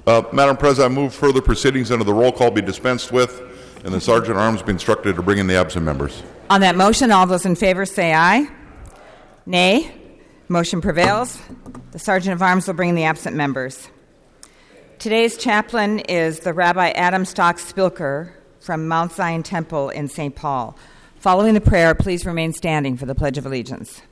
Madam President, I move further proceedings under the roll call be dispensed with, and the Sergeant at Arms be instructed to bring in the absent members. On that motion, all those in favor say aye. Nay. Motion prevails. The Sergeant of Arms will bring in the absent members. Today's chaplain is the Rabbi Adam Stock Spilker from Mount Zion Temple in St. Paul. Following the prayer, please remain standing for the Pledge of Allegiance.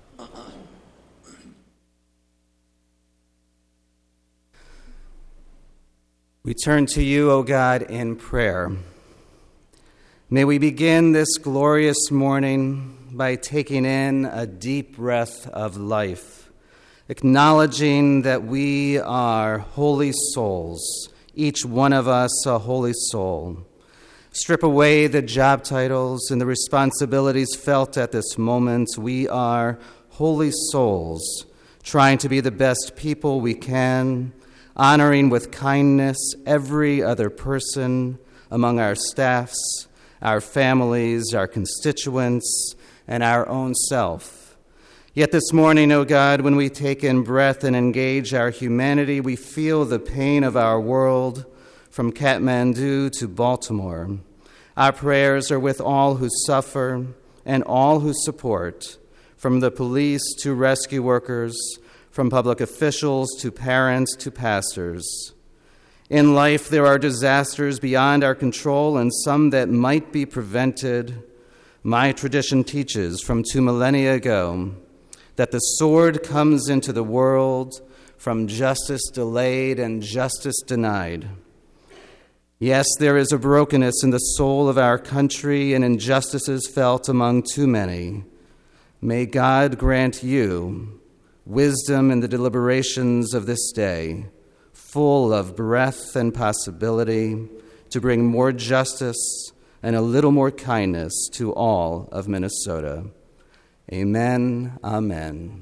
We turn to you, O God, in prayer. May we begin this glorious morning by taking in a deep breath of life, acknowledging that we are holy souls, each one of us a holy soul. Strip away the job titles and the responsibilities felt at this moment. We are holy souls, trying to be the best people we can, honoring with kindness every other person among our staffs, our families, our constituents, and our own self. Yet this morning, O God, when we take in breath and engage our humanity, we feel the pain of our world from Kathmandu to Baltimore. Our prayers are with all who suffer and all who support, from the police to rescue workers, from public officials to parents to pastors. In life, there are disasters beyond our control and some that might be prevented. My tradition teaches from 2 millennia ago that the sword comes into the world from justice delayed and justice denied. Yes, there is a brokenness in the soul of our country and injustices felt among too many. May God grant you wisdom in the deliberations of this day, full of breadth and possibility, to bring more justice and a little more kindness to all of Minnesota. Amen. Amen.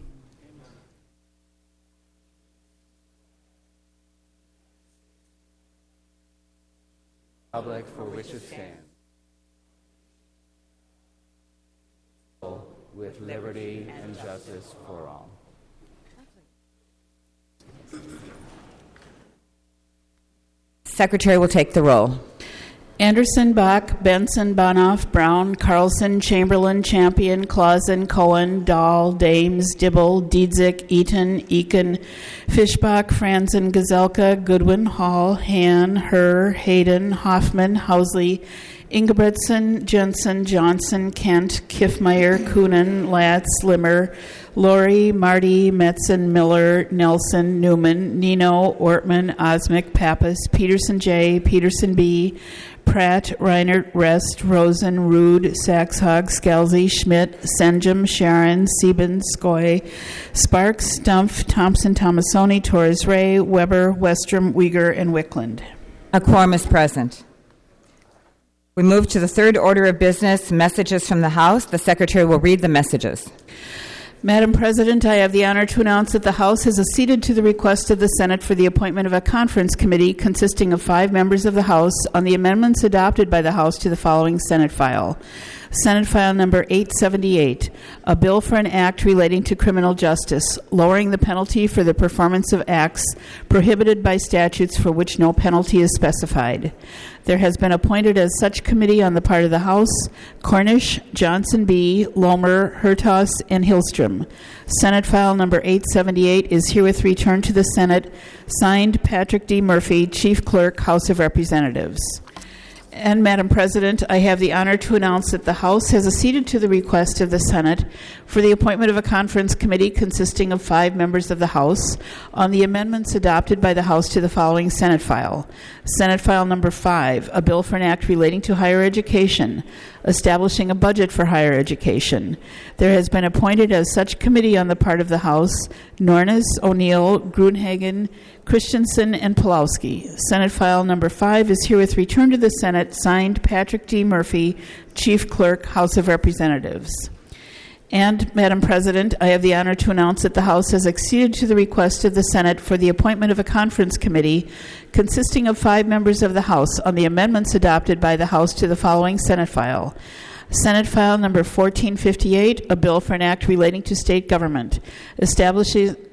Public for which it stands, with liberty and justice for all. Secretary will take the roll. Anderson, Bach, Benson, Bonoff, Brown, Carlson, Chamberlain, Champion, Clausen, Cohen, Dahl, Dames, Dibble, Diedzik, Eaton, Eakin, Fischbach, Franzen, Gazelka, Goodwin, Hall, Han, Herr, Hayden, Hoffman, Housley, Ingebretson, Jensen, Johnson, Kent, Kiffmeyer, Coonan, Latz, Limmer, Lori, Marty, Metzen, Miller, Nelson, Newman, Nino, Ortman, Osmick, Pappas, Peterson J., Peterson B., Pratt, Reinert, Rest, Rosen, Rude, Saxhog, Scalzi, Schmidt, Senjum, Sharon, Sieben, Skoy, Sparks, Stumpf, Thompson, Tomasoni, Torres Ray, Weber, Westrom, Uyghur, and Wickland. A quorum is present. We move to the third order of business, messages from the House. The Secretary will read the messages. Madam President, I have the honor to announce that the House has acceded to the request of the Senate for the appointment of a conference committee consisting of 5 members of the House on the amendments adopted by the House to the following Senate file. Senate File Number 878, a bill for an act relating to criminal justice, lowering the penalty for the performance of acts prohibited by statutes for which no penalty is specified. There has been appointed as such committee on the part of the House Cornish, Johnson B., Lomer, Hertaus, and Hillstrom. Senate File Number 878 is herewith returned to the Senate, signed Patrick D. Murphy, Chief Clerk, House of Representatives. And, Madam President, I have the honor to announce that the House has acceded to the request of the Senate for the appointment of a conference committee consisting of 5 members of the House on the amendments adopted by the House to the following Senate file. Senate File Number 5, a bill for an act relating to higher education, establishing a budget for higher education. There has been appointed as such committee on the part of the House Nornes, O'Neill, Grunhagen, Christensen, and Pulowski. Senate File Number 5 is herewith returned to the Senate, signed Patrick D. Murphy, Chief Clerk, House of Representatives. And, Madam President, I have the honor to announce that the House has acceded to the request of the Senate for the appointment of a conference committee consisting of 5 members of the House on the amendments adopted by the House to the following Senate file. Senate File Number 1458, a bill for an act relating to state government, establishing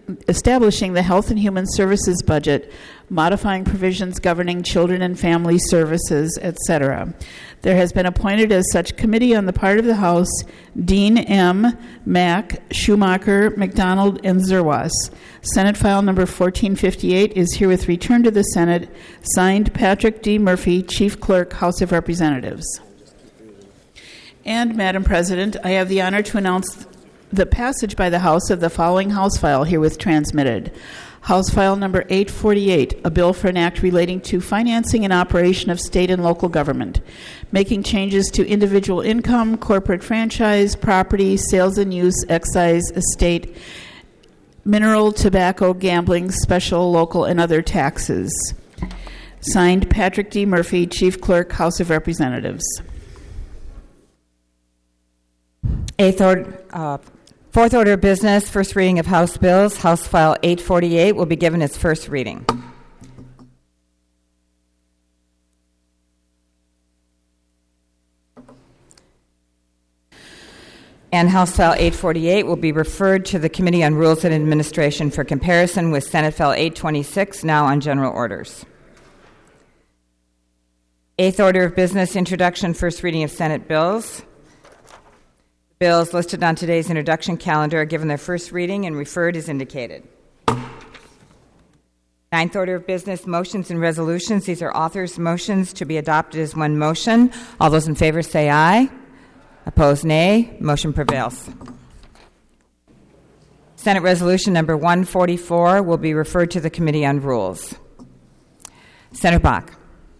establishing the Health and Human Services budget, modifying provisions governing children and family services, etc. There has been appointed as such committee on the part of the House Dean M., Mack, Schumacher, McDonald, and Zerwas. Senate file number 1458 is herewith returned to the Senate. Signed, Patrick D. Murphy, Chief Clerk, House of Representatives. And, Madam President, I have the honor to announce the passage by the House of the following House file herewith transmitted. House File Number 848, a bill for an act relating to financing and operation of state and local government, making changes to individual income, corporate franchise, property, sales and use, excise, estate, mineral, tobacco, gambling, special, local, and other taxes. Signed, Patrick D. Murphy, Chief Clerk, House of Representatives. Fourth order of business, first reading of House bills. House File 848 will be given its first reading. And House File 848 will be referred to the Committee on Rules and Administration for comparison with Senate File 826, now on general orders. Eighth order of business, introduction, first reading of Senate bills. Bills listed on today's introduction calendar are given their first reading and referred as indicated. Ninth order of business, motions and resolutions. These are authors' motions to be adopted as one motion. All those in favor say aye. Opposed, nay. Motion prevails. Senate Resolution number 144 will be referred to the Committee on Rules. Senator Bach.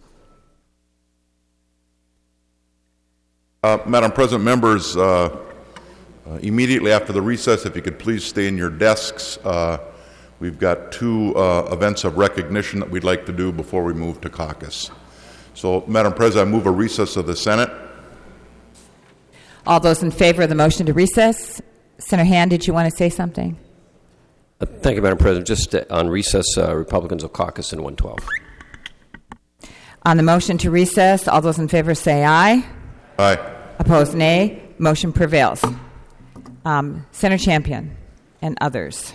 Madam President, members, immediately after the recess, if you could please stay in your desks. We've got two events of recognition that we'd like to do before we move to caucus. So, Madam President, I move a recess of the Senate. All those in favor of the motion to recess? Senator Hand, did you want to say something? Thank you, Madam President. Just on recess, Republicans will caucus in 112. On the motion to recess, all those in favor say aye. Aye. Opposed, nay. Motion prevails. Senator Champion and others.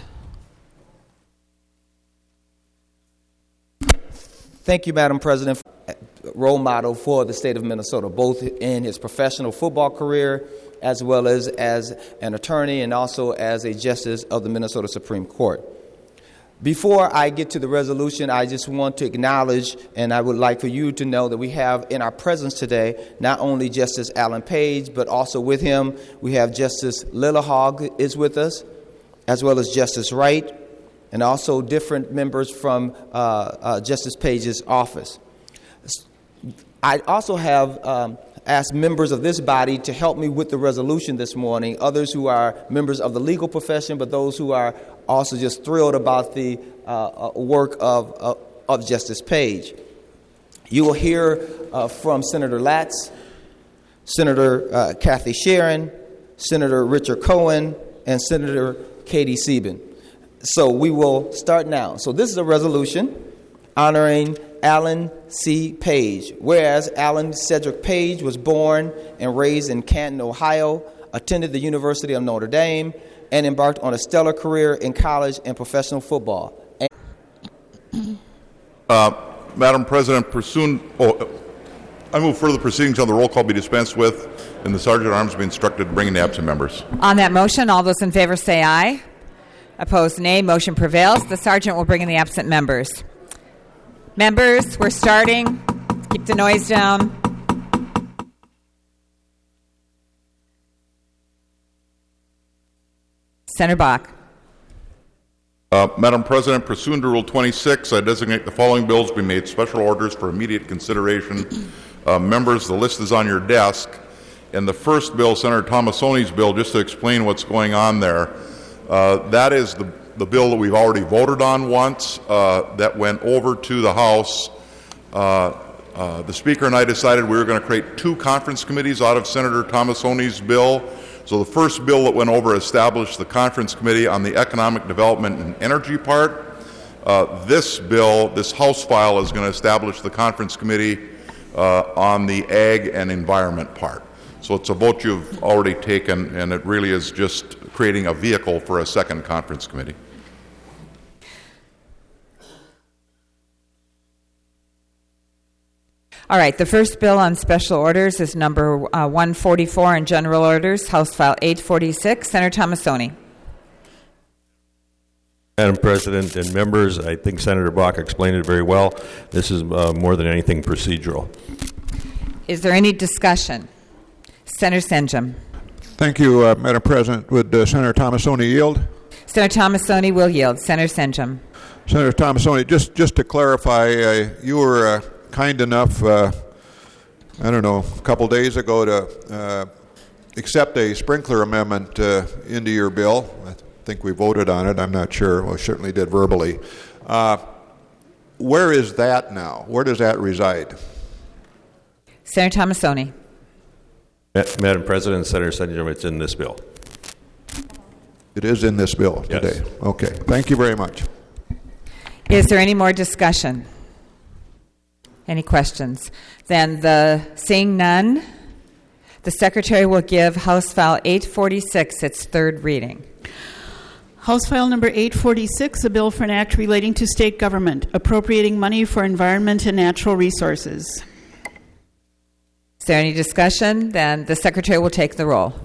Thank you, Madam President. Role model for the state of Minnesota, both in his professional football career as well as an attorney and also as a justice of the Minnesota Supreme Court. Before I get to the resolution, I just want to acknowledge, and I would like for you to know that we have in our presence today not only Justice Alan Page, but also with him we have Justice Lillehog is with us, as well as Justice Wright, and also different members from Justice Page's office. I also have asked members of this body to help me with the resolution this morning, others who are members of the legal profession, but those who are also just thrilled about the work of Justice Page. You will hear from Senator Latz, Senator Kathy Sharon, Senator Richard Cohen, and Senator Katie Sieben. So we will start now. So this is a resolution honoring Alan C. Page. Whereas Alan Cedric Page was born and raised in Canton, Ohio, attended the University of Notre Dame, and embarked on a stellar career in college and professional football. Madam President, I move further proceedings on the roll call be dispensed with, and the Sergeant at Arms be instructed to bring in the absent members. On that motion, all those in favor say aye. Opposed, nay. Motion prevails. The Sergeant will bring in the absent members. Members, we're starting. Keep the noise down. Senator Bach. Madam President, pursuant to Rule 26, I designate the following bills be made special orders for immediate consideration. Members, the list is on your desk. And the first bill, Senator Tomassoni's bill, just to explain what's going on there, that is the bill that we've already voted on once that went over to the House. The Speaker and I decided we were going to create two conference committees out of Senator Tomassoni's bill. So the first bill that went over established the conference committee on the economic development and energy part. This bill, this House file, is going to establish the conference committee on the ag and environment part. So it's a vote you've already taken, and it really is just creating a vehicle for a second conference committee. All right, the first bill on special orders is number 144 in general orders, House File 846. Senator Tomassoni. Madam President and members, I think Senator Bach explained it very well. This is more than anything procedural. Is there any discussion? Senator Senjum. Thank you, Madam President. Would Senator Tomassoni yield? Senator Tomassoni will yield. Senator Senjum. Senator Tomassoni, just to clarify, you were kind enough, a couple days ago to accept a sprinkler amendment into your bill. I think we voted on it. I'm not sure. We certainly did verbally. Where is that now? Where does that reside? Senator Tomassoni. Madam President, Senator Senjum, it's in this bill. It is in this bill today. Yes. Okay. Thank you very much. Is there any more discussion? Any questions? Then seeing none, the Secretary will give House File 846 its third reading. House File Number 846, a bill for an act relating to state government, appropriating money for environment and natural resources. Is there any discussion? Then the Secretary will take the roll.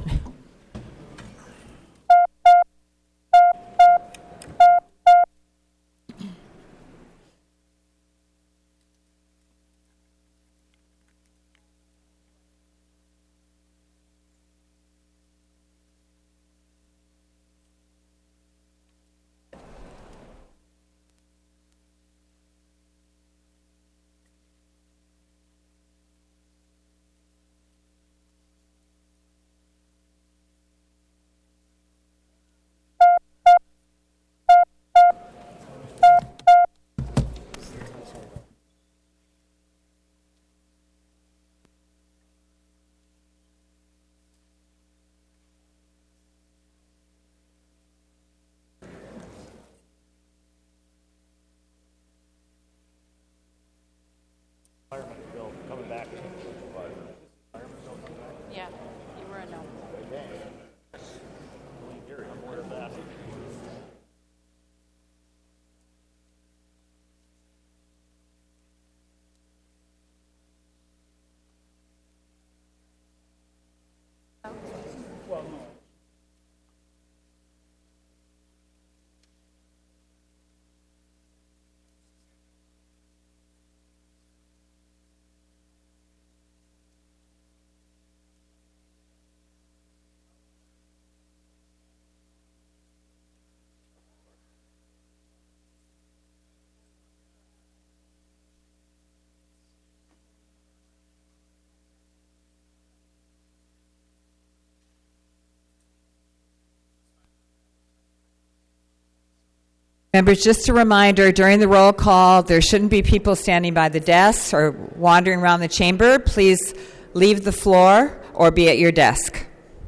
Yeah, you were a no. Members, just a reminder, during the roll call, there shouldn't be people standing by the desks or wandering around the chamber. Please leave the floor or be at your desk.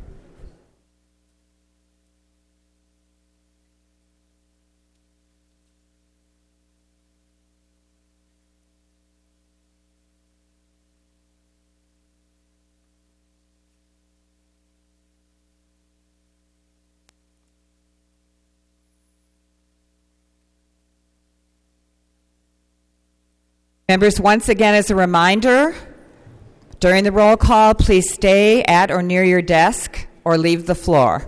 Members, once again, as a reminder, during the roll call, please stay at or near your desk or leave the floor.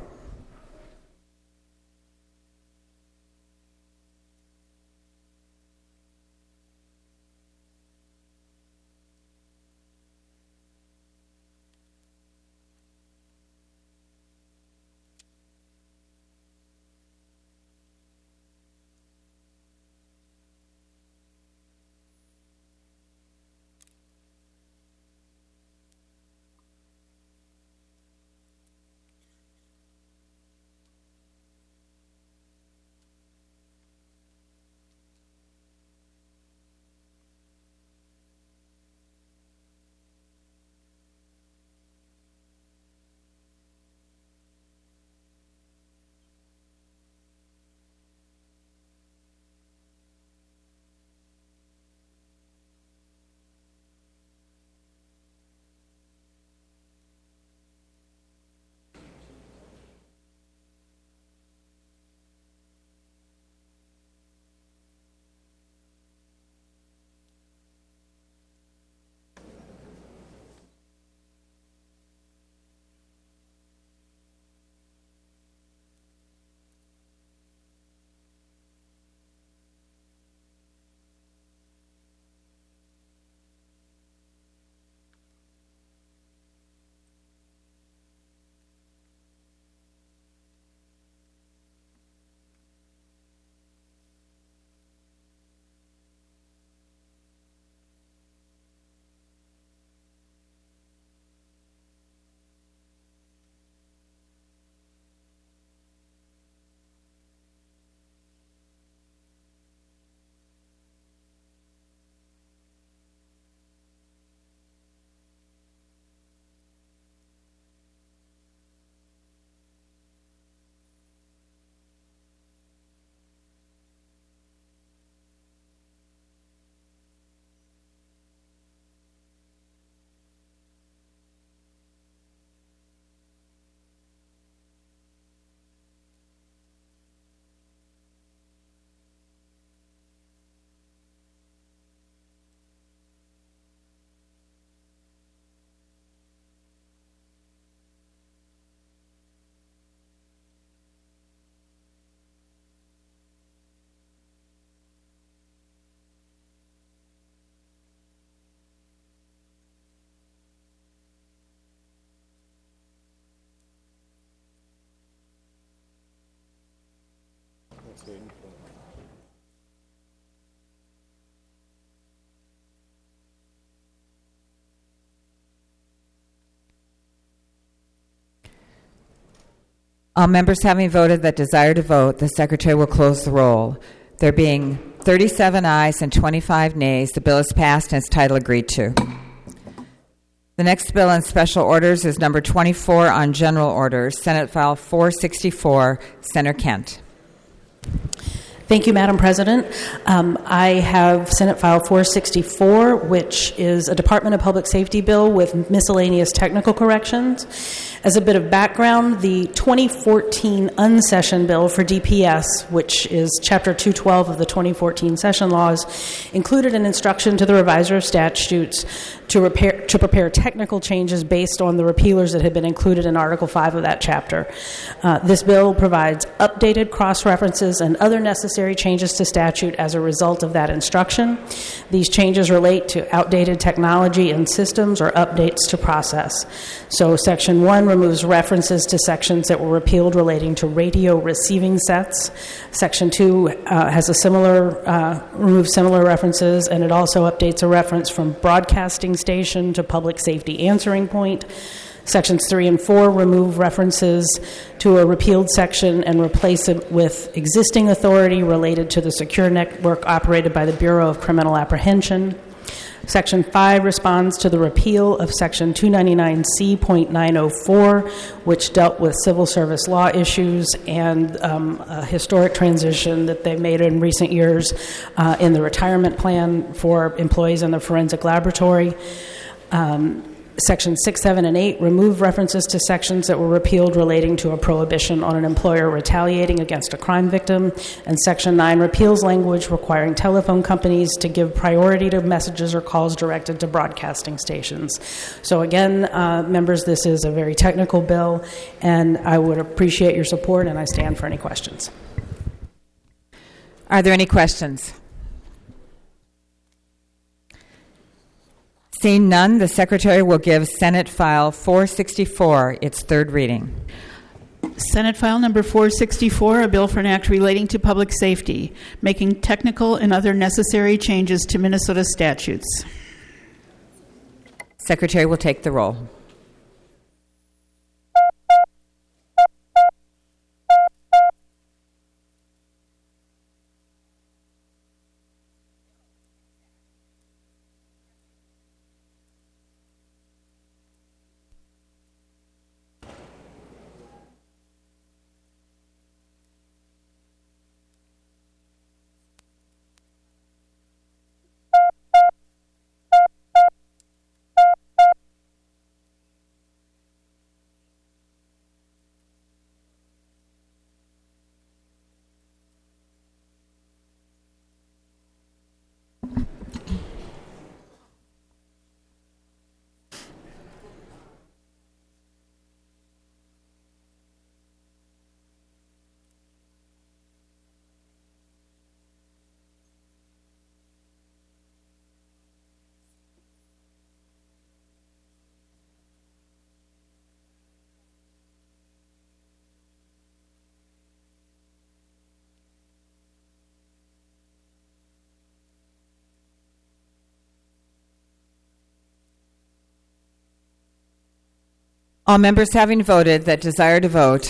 All members having voted that desire to vote, the Secretary will close the roll. There being 37 ayes and 25 nays, the bill is passed and its title agreed to. The next bill in special orders is number 24 on general orders, Senate File 464, Senator Kent. Thank you, Madam President. I have Senate File 464, which is a Department of Public Safety bill with miscellaneous technical corrections. As a bit of background, the 2014 unsession bill for DPS, which is Chapter 212 of the 2014 session laws, included an instruction to the reviser of statutes to prepare technical changes based on the repealers that had been included in Article 5 of that chapter. This bill provides updated cross-references and other necessary changes to statute as a result of that instruction. These changes relate to outdated technology and systems or updates to process. So Section 1 removes references to sections that were repealed relating to radio receiving sets. Section 2 removes similar references, and it also updates a reference from broadcasting station to public safety answering point. Sections 3 and 4 remove references to a repealed section and replace it with existing authority related to the secure network operated by the Bureau of Criminal Apprehension. Section 5 responds to the repeal of Section 299C.904, which dealt with civil service law issues and a historic transition that they made in recent years in the retirement plan for employees in the forensic laboratory. Sections 6, 7, and 8 remove references to sections that were repealed relating to a prohibition on an employer retaliating against a crime victim. And Section 9 repeals language requiring telephone companies to give priority to messages or calls directed to broadcasting stations. So again, members, this is a very technical bill, and I would appreciate your support, and I stand for any questions. Are there any questions? Seeing none, the Secretary will give Senate File 464 its third reading. Senate File Number 464, a bill for an act relating to public safety, making technical and other necessary changes to Minnesota statutes. Secretary will take the roll. All members having voted that desire to vote.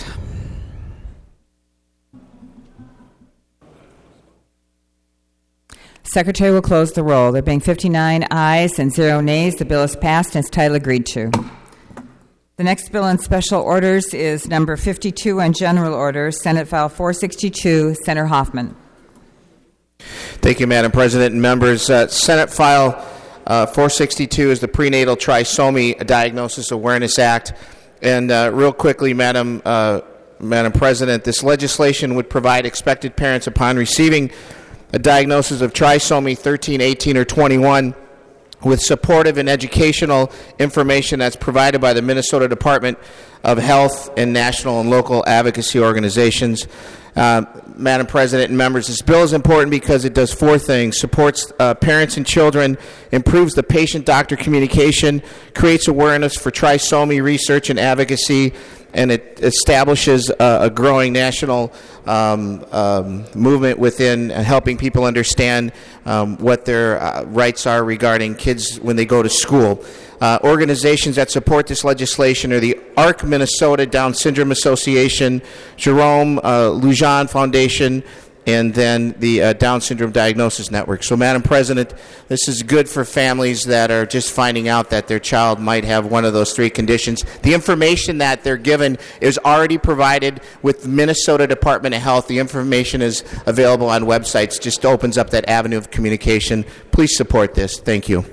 Secretary will close the roll. There being 59 ayes and 0 nays, the bill is passed and its title agreed to. The next bill in special orders is number 52 on general orders, Senate File 462, Senator Hoffman. Thank you, Madam President and members. Senate File 462 is the Prenatal Trisomy Diagnosis Awareness Act. And real quickly, Madam President, this legislation would provide expected parents upon receiving a diagnosis of trisomy 13, 18, or 21 with supportive and educational information that's provided by the Minnesota Department of health and national and local advocacy organizations. Madam President and members, this bill is important because it does four things: supports parents and children, improves the patient-doctor communication, creates awareness for trisomy research and advocacy, and it establishes a growing national movement within helping people understand what their rights are regarding kids when they go to school. Organizations that support this legislation are the ARC Minnesota Down Syndrome Association, Jerome Lujan Foundation, and then the Down Syndrome Diagnosis Network. So, Madam President, this is good for families that are just finding out that their child might have one of those three conditions. The information that they're given is already provided with the Minnesota Department of Health. The information is available on websites. Just opens up that avenue of communication. Please support this. Thank you.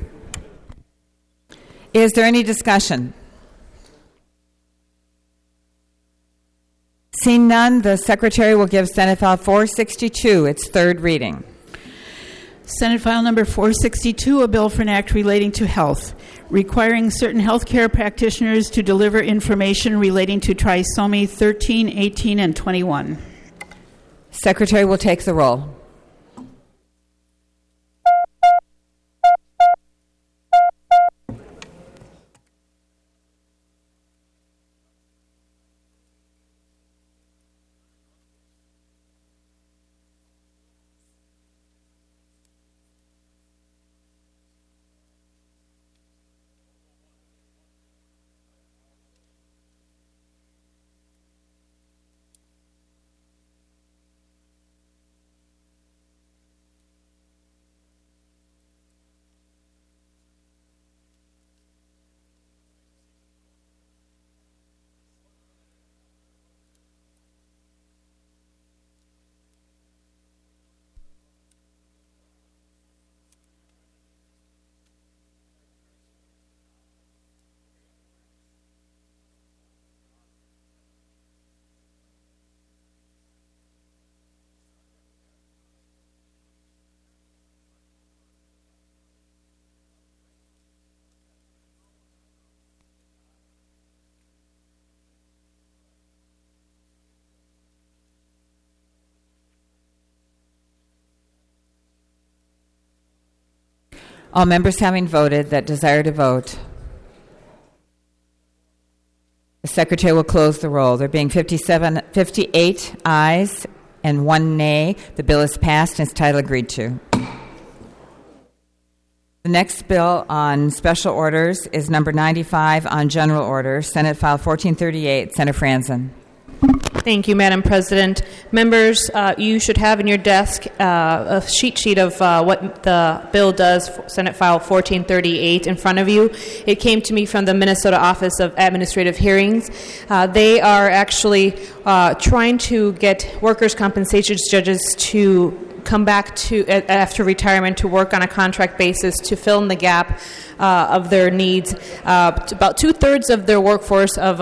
Is there any discussion? Seeing none, the Secretary will give Senate File 462 its third reading. Senate File Number 462, a bill for an act relating to health, requiring certain health care practitioners to deliver information relating to trisomy 13, 18, and 21. Secretary will take the roll. All members having voted that desire to vote, the Secretary will close the roll. There being 58 ayes and 1 nay, the bill is passed and its title agreed to. The next bill on special orders is number 95 on general orders, Senate File 1438, Senator Franzen. Thank you, Madam President. Members, you should have in your desk a cheat sheet of what the bill does, Senate File 1438, in front of you. It came to me from the Minnesota Office of Administrative Hearings. They are actually trying to get workers' compensation judges to come back to after retirement to work on a contract basis to fill in the gap of their needs. About two-thirds of their workforce of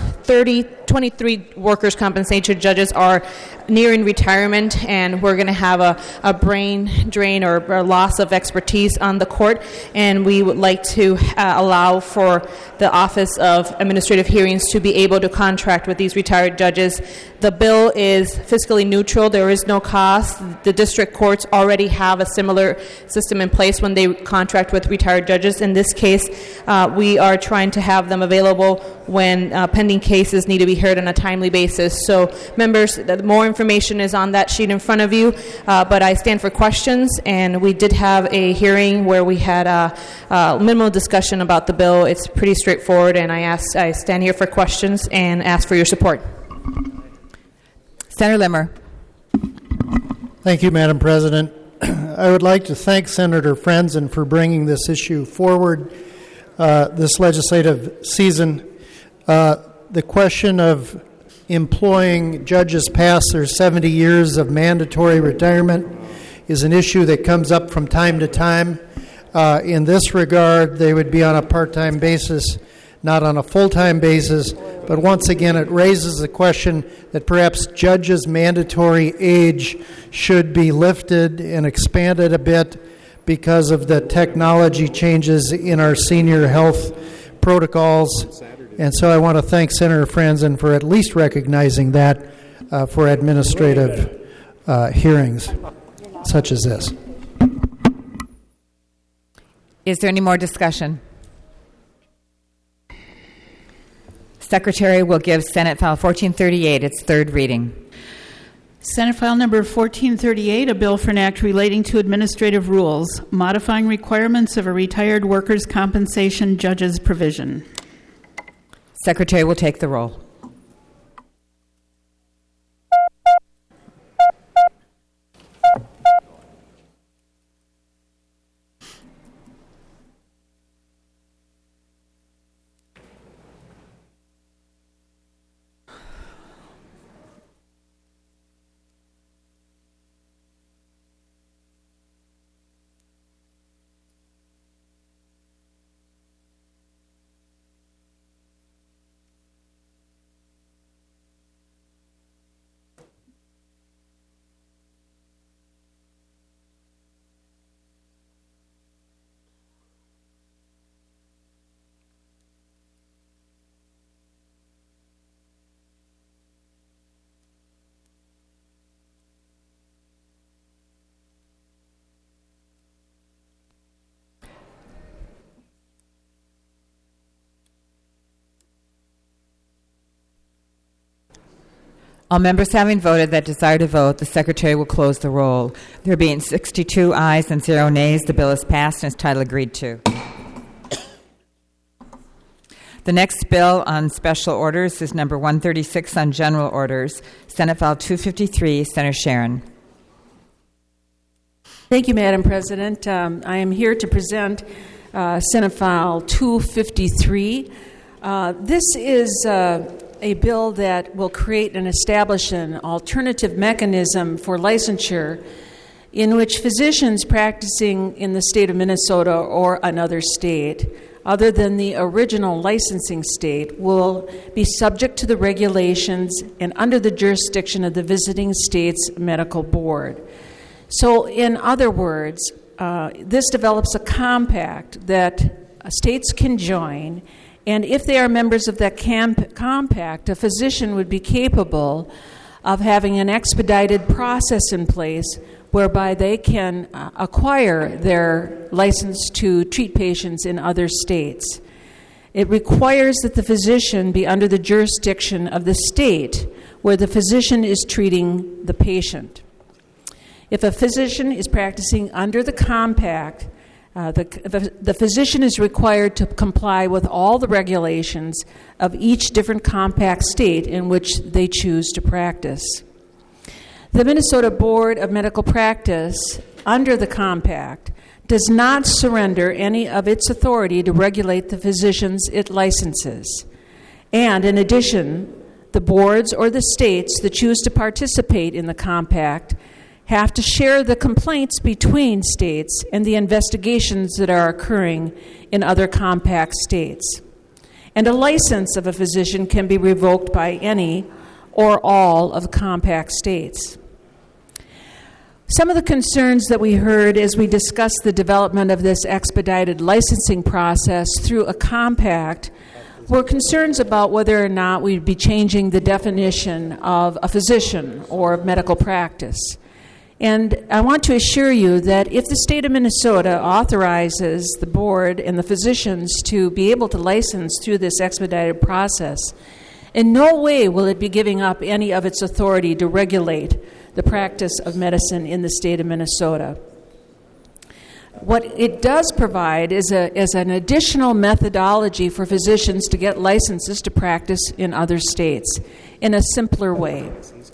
23 workers' compensation judges are nearing retirement, and we're going to have a brain drain or a loss of expertise on the court, and we would like to allow for the Office of Administrative Hearings to be able to contract with these retired judges. The bill is fiscally neutral. There is no cost. The district courts already have a similar system in place when they contract with retired judges. In this case, we are trying to have them available when pending cases need to be heard on a timely basis. So, members, more information is on that sheet in front of you, but I stand for questions, and we did have a hearing where we had a minimal discussion about the bill. It's pretty straightforward, and I stand here for questions and ask for your support. Senator Limmer. Thank you, Madam President. I would like to thank Senator Franzen for bringing this issue forward this legislative season. The question of employing judges past their 70 years of mandatory retirement is an issue that comes up from time to time. In this regard, they would be on a part-time basis, not on a full-time basis. But once again, it raises the question that perhaps judges' mandatory age should be lifted and expanded a bit because of the technology changes in our senior health protocols. And so I want to thank Senator Franzen for at least recognizing that for administrative hearings such as this. Is there any more discussion? Secretary will give Senate File 1438 its third reading. Senate File Number 1438, a bill for an act relating to administrative rules, modifying requirements of a retired workers' compensation judge's provision. Secretary will take the roll. All members having voted that desire to vote, the Secretary will close the roll. There being 62 ayes and 0 nays, the bill is passed and its title agreed to. The next bill on special orders is number 136 on general orders, Senate File 253, Senator Sharon. Thank you, Madam President. I am here to present Senate File 253. This is a bill that will create and establish an alternative mechanism for licensure in which physicians practicing in the state of Minnesota or another state, other than the original licensing state, will be subject to the regulations and under the jurisdiction of the visiting state's medical board. So, in other words, this develops a compact that states can join, and if they are members of that compact, a physician would be capable of having an expedited process in place whereby they can acquire their license to treat patients in other states. It requires that the physician be under the jurisdiction of the state where the physician is treating the patient. If a physician is practicing under the compact, the physician is required to comply with all the regulations of each different compact state in which they choose to practice. The Minnesota Board of Medical Practice, under the compact, does not surrender any of its authority to regulate the physicians it licenses. And in addition, the boards or the states that choose to participate in the compact have to share the complaints between states and the investigations that are occurring in other compact states. And a license of a physician can be revoked by any or all of the compact states. Some of the concerns that we heard as we discussed the development of this expedited licensing process through a compact were concerns about whether or not we'd be changing the definition of a physician or medical practice. And I want to assure you that if the state of Minnesota authorizes the board and the physicians to be able to license through this expedited process, in no way will it be giving up any of its authority to regulate the practice of medicine in the state of Minnesota. What it does provide is an additional methodology for physicians to get licenses to practice in other states in a simpler way.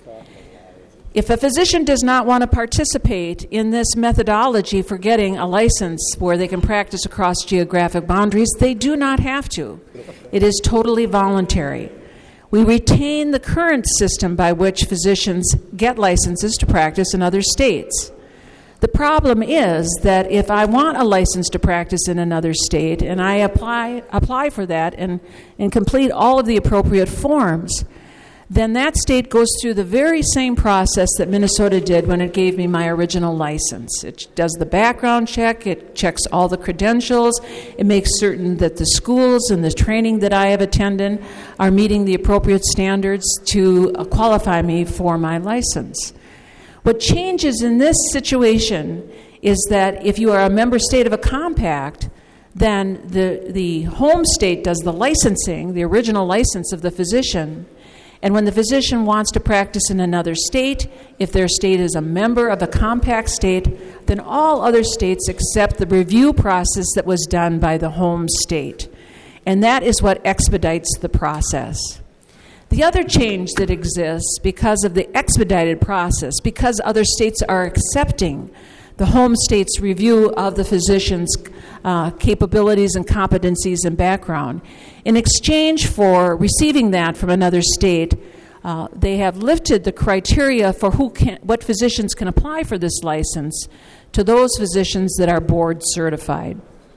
If a physician does not want to participate in this methodology for getting a license where they can practice across geographic boundaries, they do not have to. It is totally voluntary. We retain the current system by which physicians get licenses to practice in other states. The problem is that if I want a license to practice in another state and I apply for that and complete all of the appropriate forms, then that state goes through the very same process that Minnesota did when it gave me my original license. It does the background check, it checks all the credentials, it makes certain that the schools and the training that I have attended are meeting the appropriate standards to qualify me for my license. What changes in this situation is that if you are a member state of a compact, then the home state does the licensing, the original license of the physician. And when the physician wants to practice in another state, if their state is a member of a compact state, then all other states accept the review process that was done by the home state. And that is what expedites the process. The other change that exists because of the expedited process, because other states are accepting the home state's review of the physician's capabilities and competencies and background. In exchange for receiving that from another state, they have lifted the criteria for what physicians can apply for this license to those physicians that are board certified.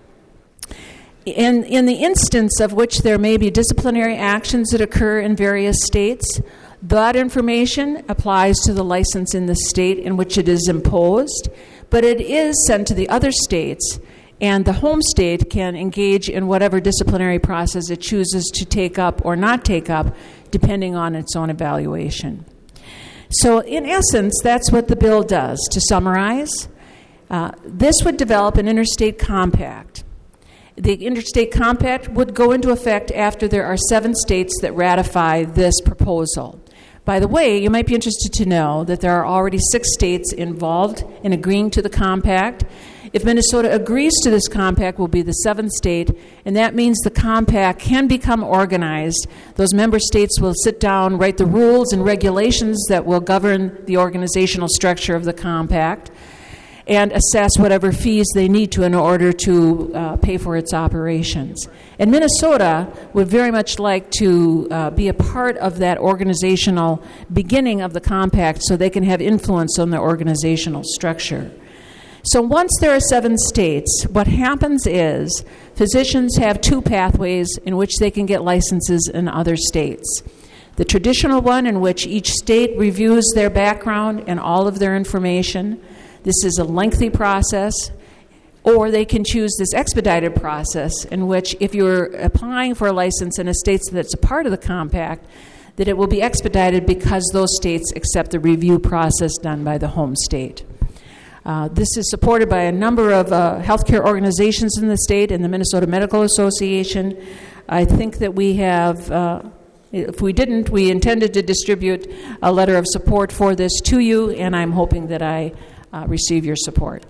In the instance of which there may be disciplinary actions that occur in various states, that information applies to the license in the state in which it is imposed, but it is sent to the other states, and the home state can engage in whatever disciplinary process it chooses to take up or not take up, depending on its own evaluation. So in essence, that's what the bill does. To summarize, this would develop an interstate compact. The interstate compact would go into effect after there are 7 states that ratify this proposal. By the way, you might be interested to know that there are already 6 states involved in agreeing to the compact. If Minnesota agrees to this compact, will be the 7th state, and that means the compact can become organized. Those member states will sit down, write the rules and regulations that will govern the organizational structure of the compact, and assess whatever fees they need to in order to pay for its operations. And Minnesota would very much like to be a part of that organizational beginning of the compact so they can have influence on the organizational structure. So once there are 7 states, what happens is physicians have 2 pathways in which they can get licenses in other states. The traditional one in which each state reviews their background and all of their information. This is a lengthy process. Or they can choose this expedited process in which if you're applying for a license in a state that's a part of the compact, that it will be expedited because those states accept the review process done by the home state. This is supported by a number of healthcare organizations in the state and the Minnesota Medical Association. I think that we have, if we didn't, we intended to distribute a letter of support for this to you, and I'm hoping that I receive your support.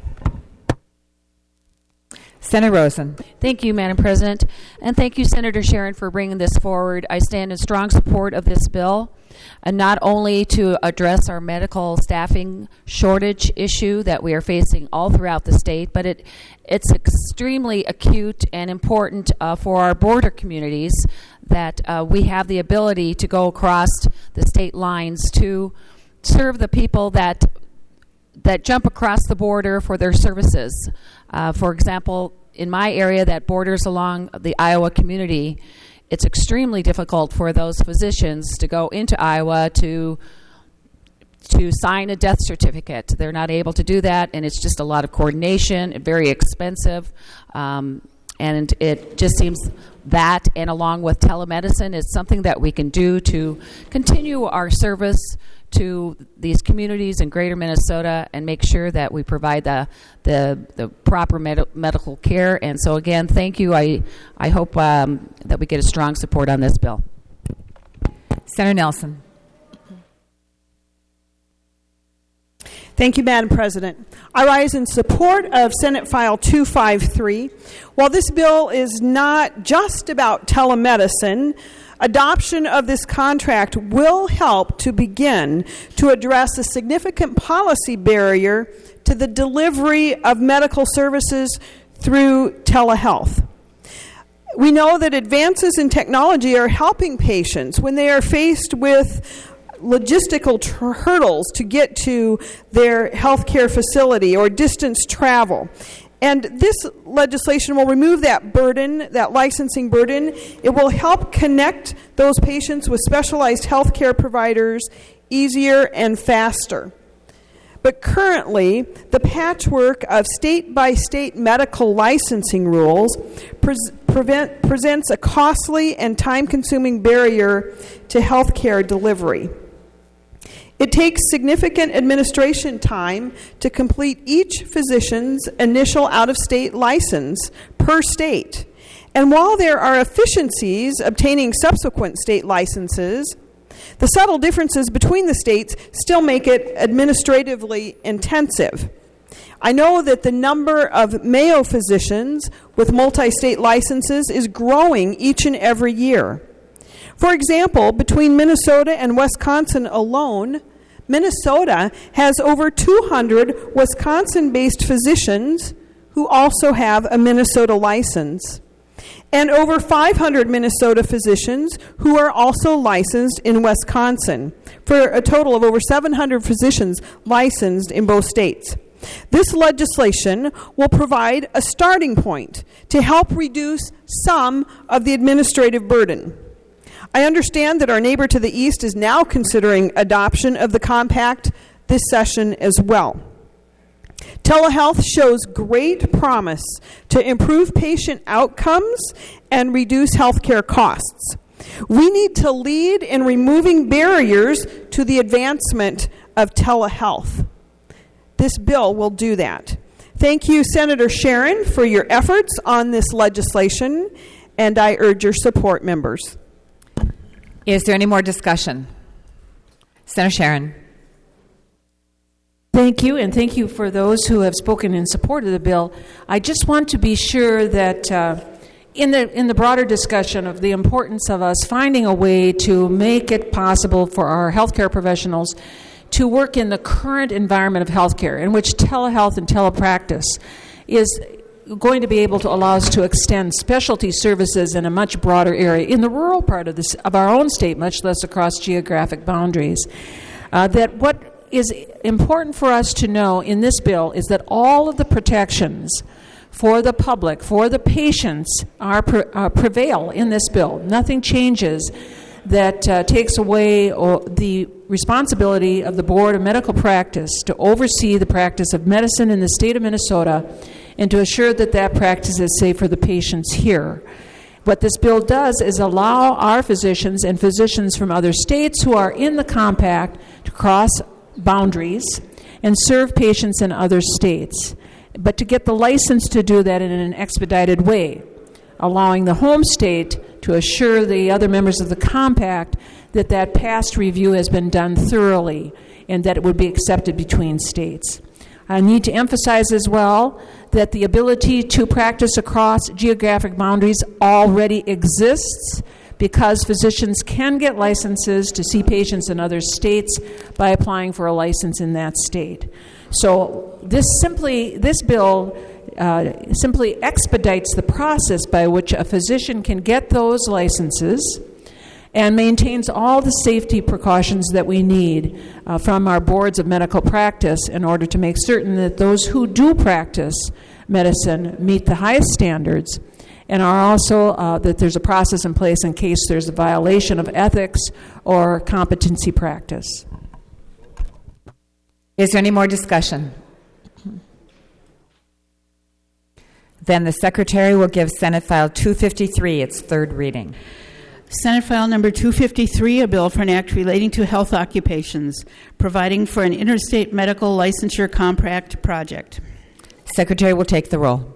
Senator Rosen. Thank you, Madam President, and thank you, Senator Sharon, for bringing this forward. I stand in strong support of this bill, and not only to address our medical staffing shortage issue that we are facing all throughout the state, but it's extremely acute and important for our border communities that we have the ability to go across the state lines to serve the people that jump across the border for their services. For example, in my area that borders along the Iowa community, it's extremely difficult for those physicians to go into Iowa to sign a death certificate. They're not able to do that, and it's just a lot of coordination, very expensive, and it just seems that, and along with telemedicine, is something that we can do to continue our service to these communities in greater Minnesota and make sure that we provide the proper medical care. And so again, thank you. I hope that we get a strong support on this bill. Senator Nelson. Thank you, Madam President. I rise in support of Senate File 253. While this bill is not just about telemedicine, adoption of this contract will help to begin to address a significant policy barrier to the delivery of medical services through telehealth. We know that advances in technology are helping patients when they are faced with logistical hurdles to get to their healthcare facility or distance travel. And this legislation will remove that burden, that licensing burden. It will help connect those patients with specialized health care providers easier and faster. But currently, the patchwork of state-by-state medical licensing rules presents a costly and time-consuming barrier to health care delivery. It takes significant administration time to complete each physician's initial out-of-state license per state. And while there are efficiencies obtaining subsequent state licenses, the subtle differences between the states still make it administratively intensive. I know that the number of Mayo physicians with multi-state licenses is growing each and every year. For example, between Minnesota and Wisconsin alone, Minnesota has over 200 Wisconsin-based physicians who also have a Minnesota license, and over 500 Minnesota physicians who are also licensed in Wisconsin, for a total of over 700 physicians licensed in both states. This legislation will provide a starting point to help reduce some of the administrative burden. I understand that our neighbor to the east is now considering adoption of the compact this session as well. Telehealth shows great promise to improve patient outcomes and reduce healthcare costs. We need to lead in removing barriers to the advancement of telehealth. This bill will do that. Thank you, Senator Sharon, for your efforts on this legislation, and I urge your support, members. Is there any more discussion? Senator Sharon. Thank you, and thank you for those who have spoken in support of the bill. I just want to be sure that in the broader discussion of the importance of us finding a way to make it possible for our healthcare professionals to work in the current environment of healthcare, in which telehealth and telepractice is going to be able to allow us to extend specialty services in a much broader area, in the rural part of our own state, much less across geographic boundaries. That what is important for us to know in this bill is that all of the protections for the public, for the patients, prevail in this bill. Nothing changes that takes away the responsibility of the Board of Medical Practice to oversee the practice of medicine in the state of Minnesota and to assure that that practice is safe for the patients here. What this bill does is allow our physicians and physicians from other states who are in the compact to cross boundaries and serve patients in other states, but to get the license to do that in an expedited way, allowing the home state to assure the other members of the compact that that past review has been done thoroughly and that it would be accepted between states. I need to emphasize as well that the ability to practice across geographic boundaries already exists, because physicians can get licenses to see patients in other states by applying for a license in that state. So this bill simply expedites the process by which a physician can get those licenses and maintains all the safety precautions that we need from our boards of medical practice in order to make certain that those who do practice medicine meet the highest standards, and are also that there's a process in place in case there's a violation of ethics or competency practice. Is there any more discussion? Then the Secretary will give Senate File 253 its third reading. Senate File Number 253, a bill for an act relating to health occupations, providing for an interstate medical licensure compact project. Secretary will take the roll.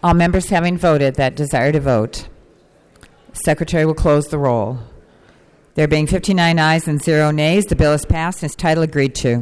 All members having voted that desire to vote, Secretary will close the roll. There being 59 ayes and 0 nays, the bill is passed and its title agreed to.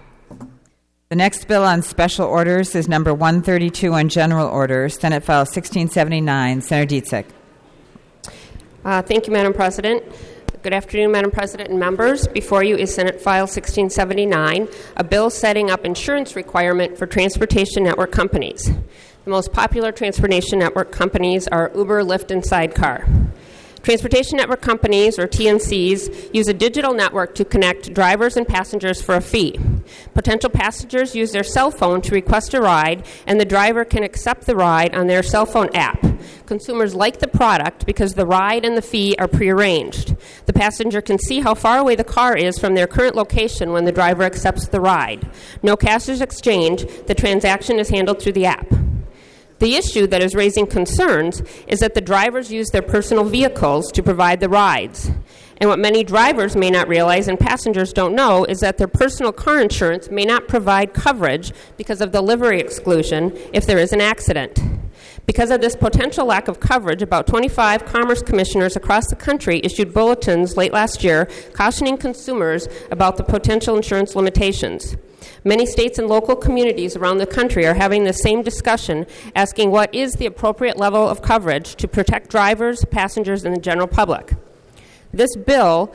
The next bill on special orders is number 132 on general orders, Senate File 1679. Senator Dietzich. Thank you, Madam President. Good afternoon, Madam President and members. Before you is Senate File 1679, a bill setting up insurance requirement for transportation network companies. The most popular transportation network companies are Uber, Lyft, and Sidecar. Transportation network companies, or TNCs, use a digital network to connect drivers and passengers for a fee. Potential passengers use their cell phone to request a ride, and the driver can accept the ride on their cell phone app. Consumers like the product because the ride and the fee are prearranged. The passenger can see how far away the car is from their current location when the driver accepts the ride. No cash is exchanged. The transaction is handled through the app. The issue that is raising concerns is that the drivers use their personal vehicles to provide the rides. And what many drivers may not realize and passengers don't know is that their personal car insurance may not provide coverage because of the livery exclusion if there is an accident. Because of this potential lack of coverage, about 25 commerce commissioners across the country issued bulletins late last year cautioning consumers about the potential insurance limitations. Many states and local communities around the country are having the same discussion, asking what is the appropriate level of coverage to protect drivers, passengers, and the general public. This bill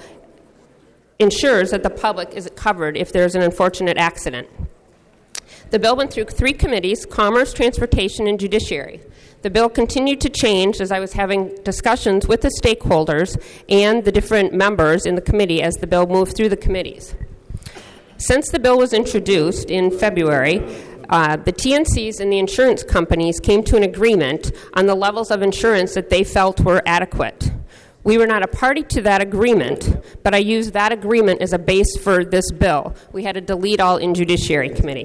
ensures that the public is covered if there is an unfortunate accident. The bill went through 3 committees: Commerce, Transportation, and Judiciary. The bill continued to change as I was having discussions with the stakeholders and the different members in the committee as the bill moved through the committees. Since the bill was introduced in February, the TNCs and the insurance companies came to an agreement on the levels of insurance that they felt were adequate. We were not a party to that agreement, but I used that agreement as a base for this bill. We had to delete all in Judiciary Committee.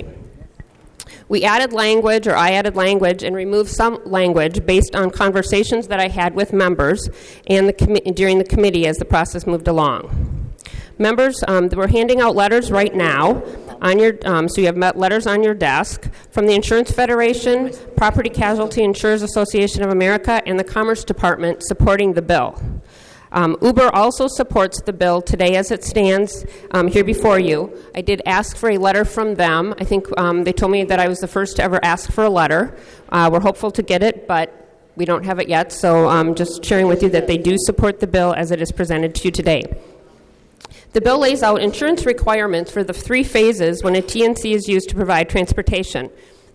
We added language, or I added language, and removed some language based on conversations that I had with members and during the committee as the process moved along. Members, we're handing out letters right now on your, so you have letters on your desk from the Insurance Federation, Property Casualty Insurers Association of America, and the Commerce Department supporting the bill. Uber also supports the bill today as it stands here before you. I did ask for a letter from them. I think they told me that I was the first to ever ask for a letter. We're hopeful to get it, but we don't have it yet, so I'm just sharing with you that they do support the bill as it is presented to you today. The bill lays out insurance requirements for the 3 phases when a TNC is used to provide transportation.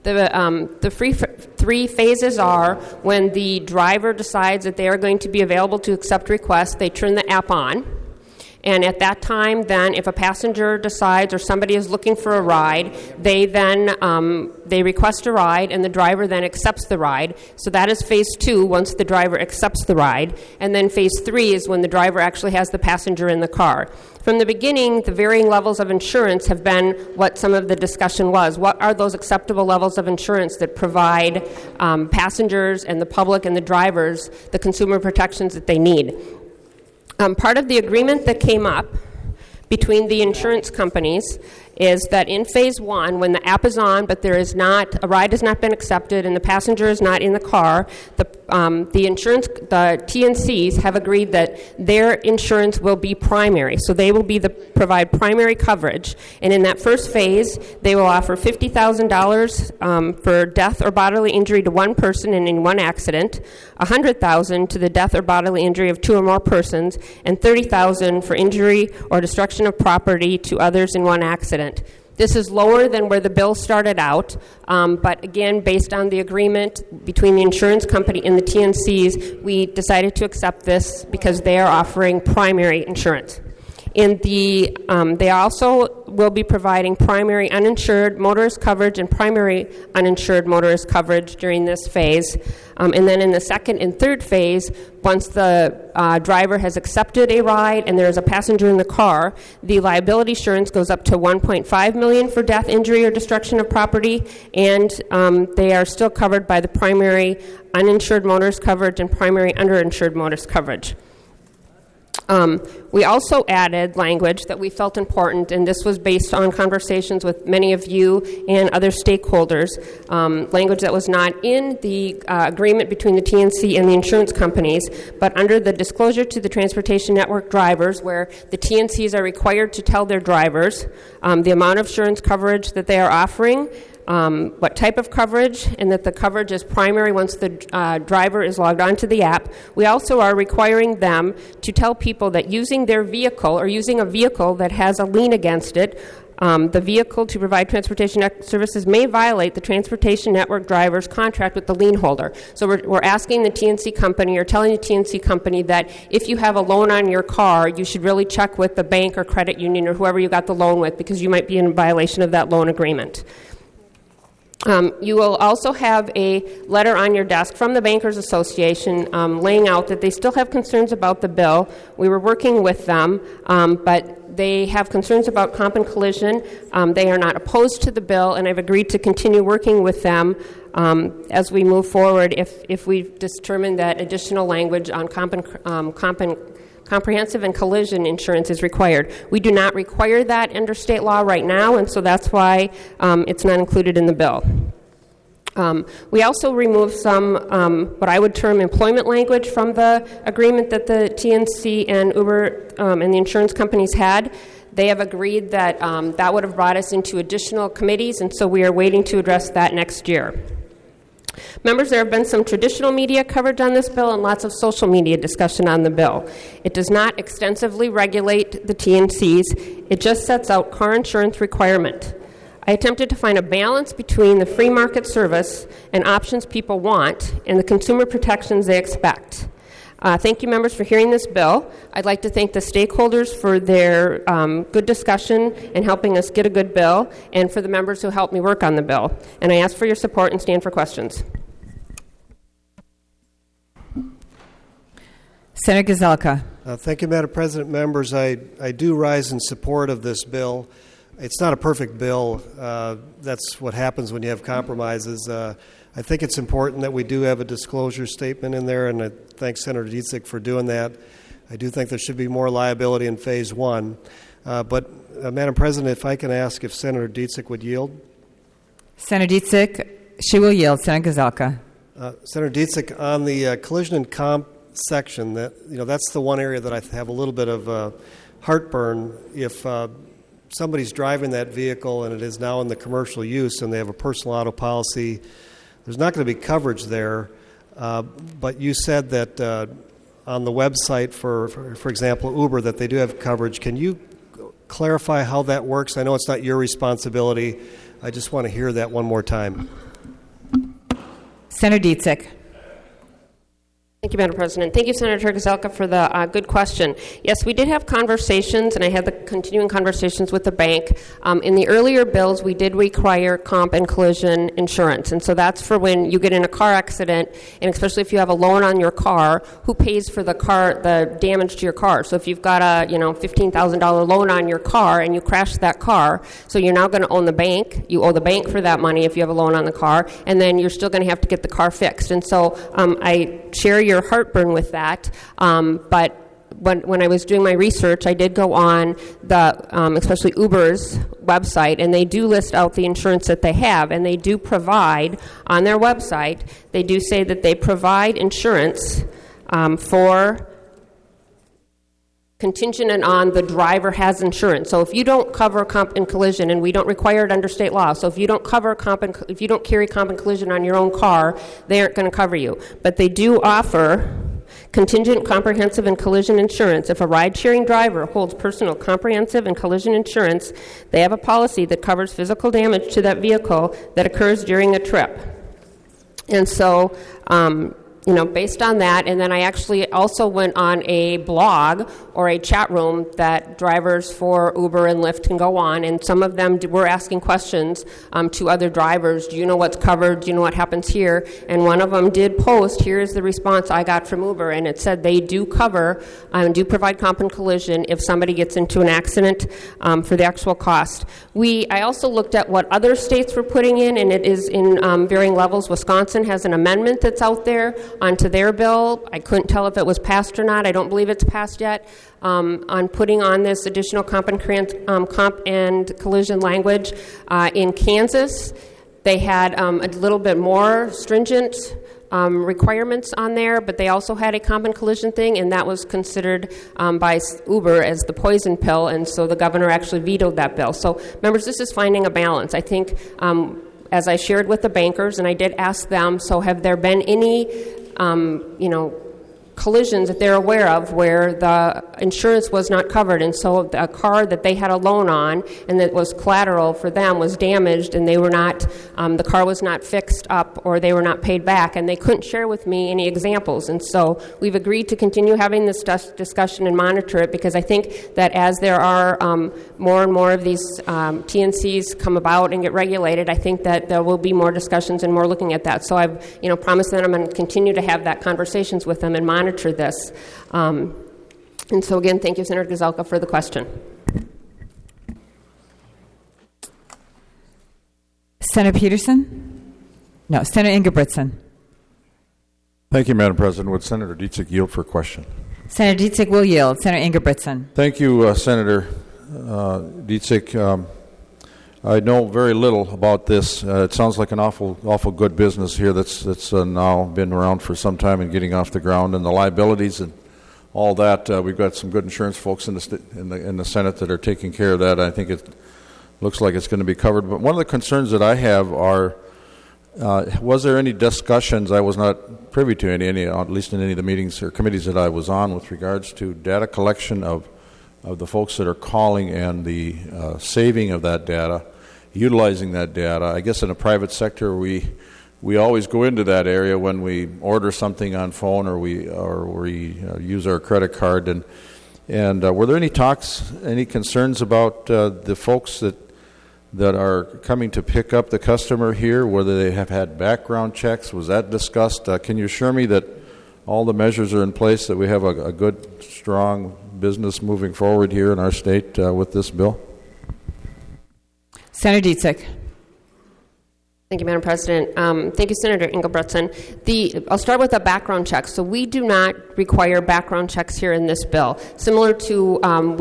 The 3 phases are when the driver decides that they are going to be available to accept requests, they turn the app on. And at that time, then, if a passenger decides or somebody is looking for a ride, they then they request a ride, and the driver then accepts the ride. So that is phase 2, once the driver accepts the ride. And then phase 3 is when the driver actually has the passenger in the car. From the beginning, the varying levels of insurance have been what some of the discussion was. What are those acceptable levels of insurance that provide passengers and the public and the drivers the consumer protections that they need? Part of the agreement that came up between the insurance companies is that in phase 1, when the app is on but there is not, a ride has not been accepted and the passenger is not in the car, the TNCs have agreed that their insurance will be primary. So they will be provide primary coverage. And in that first phase, they will offer $50,000 for death or bodily injury to one person and in one accident, $100,000 to the death or bodily injury of 2 or more persons, and $30,000 for injury or destruction of property to others in one accident. This is lower than where the bill started out, but again, based on the agreement between the insurance company and the TNCs, we decided to accept this because they are offering primary insurance. They also will be providing primary uninsured motorist coverage and primary uninsured motorist coverage during this phase. And then in the second and third phase, once the driver has accepted a ride and there is a passenger in the car, the liability insurance goes up to $1.5 million for death, injury, or destruction of property, and they are still covered by the primary uninsured motorist coverage and primary underinsured motorist coverage. We also added language that we felt important, and this was based on conversations with many of you and other stakeholders, language that was not in the agreement between the TNC and the insurance companies, but under the disclosure to the Transportation Network drivers, where the TNCs are required to tell their drivers the amount of insurance coverage that they are offering, what type of coverage, and that the coverage is primary once the driver is logged onto the app. We also are requiring them to tell people that using their vehicle or using a vehicle that has a lien against it, the vehicle to provide transportation services may violate the Transportation Network driver's contract with the lien holder. So we're asking the TNC company or telling the TNC company that if you have a loan on your car, you should really check with the bank or credit union or whoever you got the loan with, because you might be in violation of that loan agreement. You will also have a letter on your desk from the Bankers Association laying out that they still have concerns about the bill. We were working with them, but they have concerns about comp and collision. They are not opposed to the bill, and I've agreed to continue working with them as we move forward if we've determined that additional language on comprehensive and collision insurance is required. We do not require that under state law right now, and so that's why it's not included in the bill. We also removed some what I would term employment language from the agreement that the TNC and Uber and the insurance companies had. They have agreed that that would have brought us into additional committees, and so we are waiting to address that next year. Members, there have been some traditional media coverage on this bill and lots of social media discussion on the bill. It does not extensively regulate the TNCs. It just sets out car insurance requirement. I attempted to find a balance between the free market service and options people want and the consumer protections they expect. Thank you, members, for hearing this bill. I'd like to thank the stakeholders for their good discussion and helping us get a good bill, and for the members who helped me work on the bill. And I ask for your support and stand for questions. Senator Gazelka. Thank you, Madam President. Members, I do rise in support of this bill. It's not a perfect bill. That's what happens when you have compromises. I think it's important that we do have a disclosure statement in there, and I thank Senator Dziedzic for doing that. I do think there should be more liability in Phase 1. But, Madam President, if I can ask if Senator Dziedzic would yield? Senator Dziedzic, she will yield. Senator Gazelka. Senator Dziedzic, on the collision and comp section, that's the one area that I have a little bit of heartburn. If somebody's driving that vehicle and it is now in the commercial use and they have a personal auto policy, there's not going to be coverage there, but you said that on the website for example, Uber, that they do have coverage. Can you clarify how that works? I know it's not your responsibility. I just want to hear that one more time. Senator Dziedzic. Thank you, Madam President. Thank you, Senator Gazelka, for the good question. Yes, we did have conversations, and I had the continuing conversations with the bank. In the earlier bills, we did require comp and collision insurance, and so that's for when you get in a car accident, and especially if you have a loan on your car, who pays for the damage to your car? So if you've got a $15,000 loan on your car and you crash that car, so you're now going to owe the bank. You owe the bank for that money if you have a loan on the car, and then you're still going to have to get the car fixed. And so I share your heartburn with that, but when I was doing my research, I did go on the especially Uber's website, and they do list out the insurance that they have, and they do provide on their website, they do say that they provide insurance for contingent and on the driver has insurance. So if you don't cover comp and collision, and we don't require it under state law, so if you don't cover if you don't carry comp and collision on your own car, they aren't going to cover you. But they do offer contingent, comprehensive, and collision insurance. If a ride-sharing driver holds personal comprehensive and collision insurance, they have a policy that covers physical damage to that vehicle that occurs during a trip. And so based on that, and then I actually also went on a blog or a chat room that drivers for Uber and Lyft can go on, and some of them were asking questions to other drivers. Do you know what's covered? Do you know what happens here? And one of them did post, here's the response I got from Uber, and it said they do cover and do provide comp and collision if somebody gets into an accident for the actual cost. I also looked at what other states were putting in, and it is in varying levels. Wisconsin has an amendment that's out there onto their bill. I couldn't tell if it was passed or not. I don't believe it's passed yet. On putting on this additional comp and collision language in Kansas, they had a little bit more stringent requirements on there, but they also had a comp and collision thing, and that was considered by Uber as the poison pill, and so the governor actually vetoed that bill. So, members, this is finding a balance. I think, as I shared with the bankers, and I did ask them, so have there been any, collisions that they're aware of where the insurance was not covered, and so a car that they had a loan on and that was collateral for them was damaged, and they were not, the car was not fixed up, or they were not paid back, and they couldn't share with me any examples. And so we've agreed to continue having this discussion and monitor it, because I think that as there are more and more of these TNCs come about and get regulated, I think that there will be more discussions and more looking at that. So I've promised that I'm going to continue to have that conversations with them and monitor this. And so again, thank you, Senator Gazelka, for the question. Senator Peterson? No, Senator Ingebrigtsen. Thank you, Madam President. Would Senator Dietzig yield for a question? Senator Dietzig will yield. Senator Ingebrigtsen. Thank you, Senator Dietzig. I know very little about this. It sounds like an awful good business here that's now been around for some time and getting off the ground, and the liabilities and all that. We've got some good insurance folks in the Senate that are taking care of that. I think it looks like it's going to be covered. But one of the concerns that I have are, was there any discussions? I was not privy to any, at least in any of the meetings or committees that I was on, with regards to data collection of the folks that are calling and the saving of that data, utilizing that data. I guess in the private sector, we always go into that area when we order something on phone or we use our credit card. And were there any talks, any concerns about the folks that are coming to pick up the customer here, whether they have had background checks? Was that discussed? Can you assure me that all the measures are in place, that we have a good, strong business moving forward here in our state with this bill? Senator Dietzig. Thank you, Madam President. Thank you, Senator Ingebrigtsen. I'll start with a background check. So we do not require background checks here in this bill. Similar to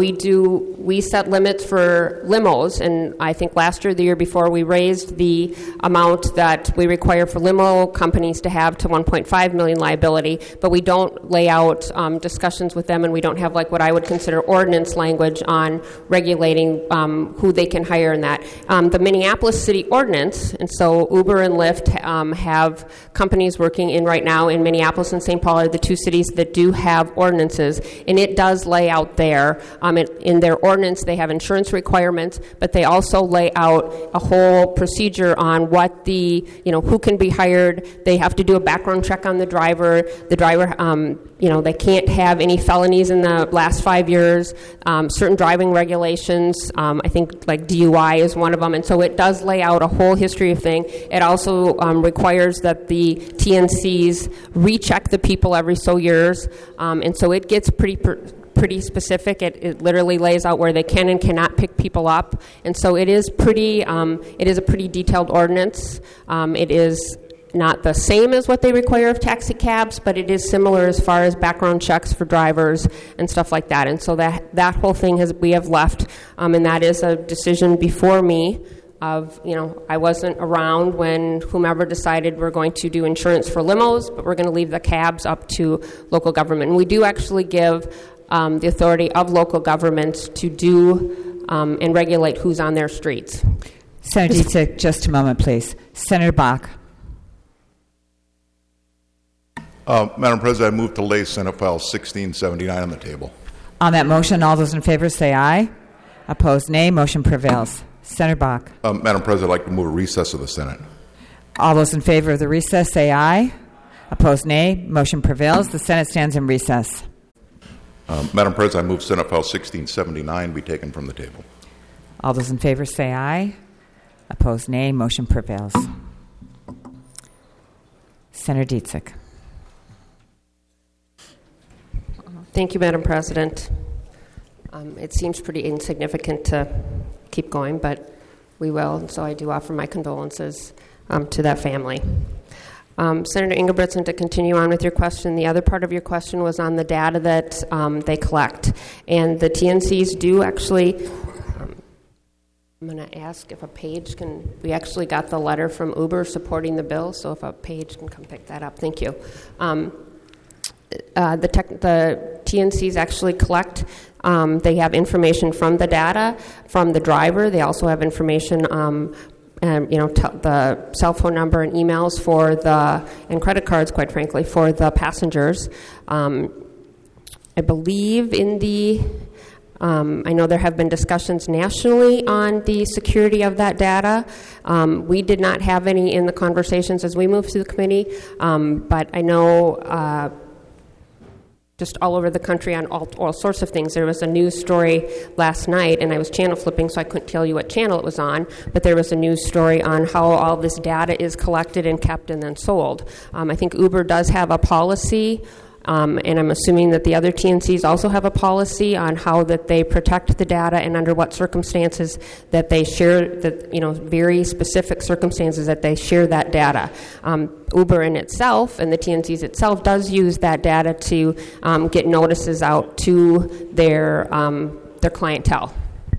we set limits for limos, and I think last year, the year before, we raised the amount that we require for limo companies to have to $1.5 million liability, but we don't lay out discussions with them, and we don't have like what I would consider ordinance language on regulating who they can hire in that. The Minneapolis City Ordinance, and so Uber and Lyft have companies working in right now in Minneapolis and St. Paul are the two cities that do have ordinances, and it does lay out there. In their ordinance, they have insurance requirements, but they also lay out a whole procedure on what who can be hired. They have to do a background check on the driver. The driver, they can't have any felonies in the last 5 years. Certain driving regulations, I think like DUI is one of them, and so it does lay out a whole history of things. It also requires that the TNCs recheck the people every so years, and so it gets pretty specific. It literally lays out where they can and cannot pick people up, and so it is a pretty detailed ordinance. It is not the same as what they require of taxi cabs, but it is similar as far as background checks for drivers and stuff like that. And so that whole thing we have left, and that is a decision before me. I wasn't around when whomever decided we're going to do insurance for limos, but we're going to leave the cabs up to local government. And we do actually give the authority of local governments to do and regulate who's on their streets. Senator Dietzig, just a moment, please. Senator Bach. Madam President, I move to lay Senate File 1679 on the table. On that motion, all those in favor say aye. Opposed, nay. Motion prevails. Senator Bach. Madam President, I'd like to move a recess of the Senate. All those in favor of the recess say aye. Opposed, nay. Motion prevails. The Senate stands in recess. Madam President, I move Senate File 1679 be taken from the table. All those in favor say aye. Opposed, nay. Motion prevails. Senator Dietzig. Thank you, Madam President. It seems pretty insignificant to keep going, but we will, and so I do offer my condolences to that family. Senator Ingebrigtsen, to continue on with your question, the other part of your question was on the data that they collect. And the TNCs do actually, I'm going to ask if a page can, we actually got the letter from Uber supporting the bill, so if a page can come pick that up. Thank you. The TNCs actually collect. They have information from the data, from the driver. They also have information, the cell phone number and emails and credit cards, quite frankly, for the passengers. I believe I know there have been discussions nationally on the security of that data. We did not have any in the conversations as we moved through the committee, but I know just all over the country on all sorts of things. There was a news story last night, and I was channel flipping, so I couldn't tell you what channel it was on, but there was a news story on how all this data is collected and kept and then sold. I think Uber does have a policy, and I'm assuming that the other TNCs also have a policy on how that they protect the data and under what circumstances that they share, very specific circumstances that they share that data. Uber in itself and the TNCs itself does use that data to get notices out to their clientele.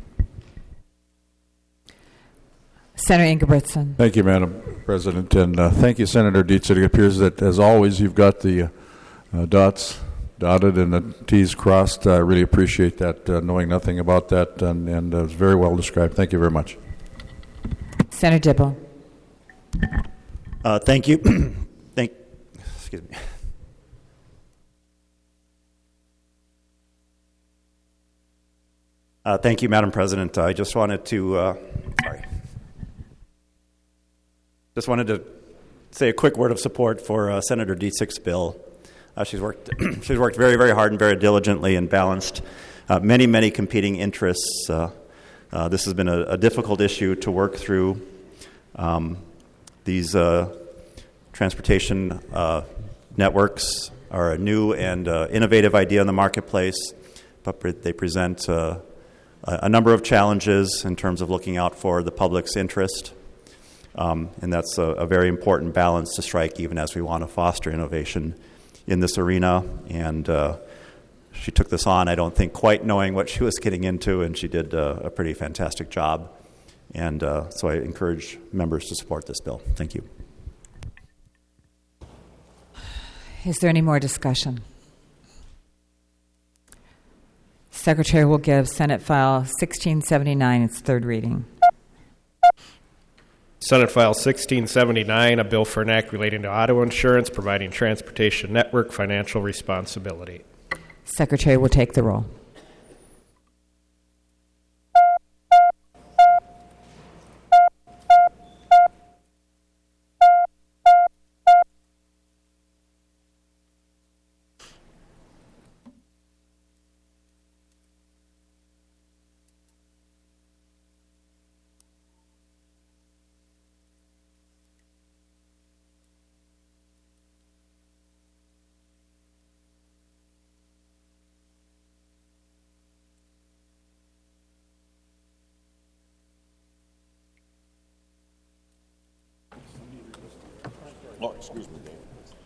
Senator Ingebrigtsen. Thank you, Madam President, and thank you, Senator Dietzig. It appears that, as always, you've got the dots dotted and the T's crossed. I really appreciate that, knowing nothing about that, and it was very well described. Thank you very much. Senator Dibble. Thank you. Excuse me. Thank you, Madam President. I just wanted to say a quick word of support for Senator Dietzig's bill. She's worked very, very hard and very diligently and balanced many competing interests. This has been a difficult issue to work through. These transportation networks are a new and innovative idea in the marketplace, but they present a number of challenges in terms of looking out for the public's interest. And that's a very important balance to strike, even as we want to foster innovation in this arena. And she took this on, I don't think, quite knowing what she was getting into, and she did a pretty fantastic job. And so I encourage members to support this bill. Thank you. Is there any more discussion? Secretary will give Senate File 1679 its third reading. Senate File 1679, a bill for an act relating to auto insurance, providing transportation network financial responsibility. Secretary will take the roll. Oh, excuse me, Dave.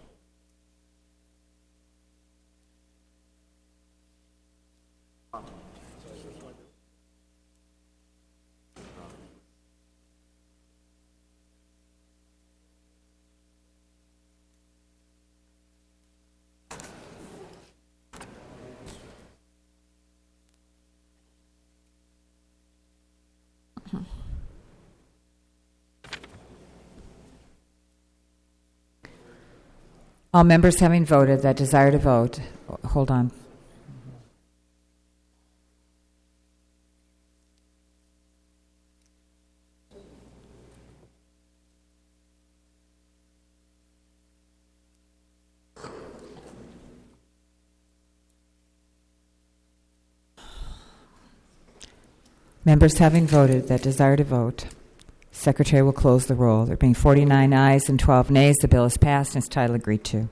All members having voted that desire to vote, hold on. Members having voted that desire to vote, Secretary will close the roll. There being 49 ayes and 12 nays, the bill is passed and its title agreed to.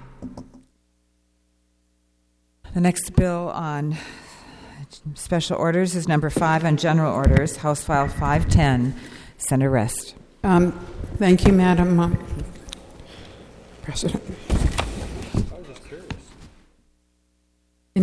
The next bill on special orders is number 5 on general orders, House File 510. Senator Rest. Thank you, Madam President. In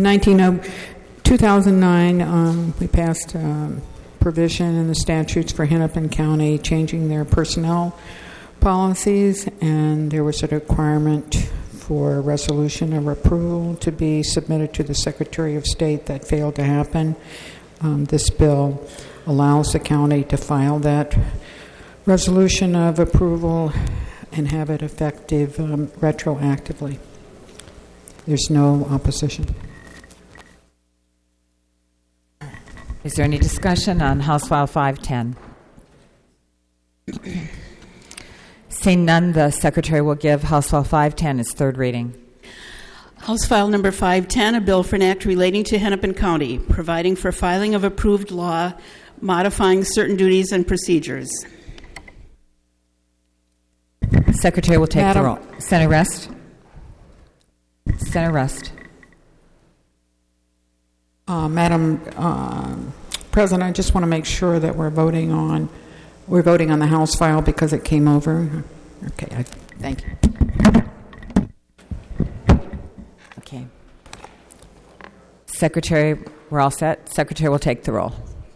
2009, we passed provision in the statutes for Hennepin County changing their personnel policies, and there was a requirement for a resolution of approval to be submitted to the Secretary of State. That failed to happen. This bill allows the county to file that resolution of approval and have it effective retroactively. There's no opposition. Is there any discussion on House File 510? Seeing none, the Secretary will give House File 510 its third reading. House File Number 510, a bill for an act relating to Hennepin County, providing for filing of approved law, modifying certain duties and procedures. Secretary will take the roll. Senator Rest. Senator Rest. Madam President, I just want to make sure that we're voting on the House file because it came over. Okay, thank you. Okay. Secretary, we're all set. Secretary will take the roll.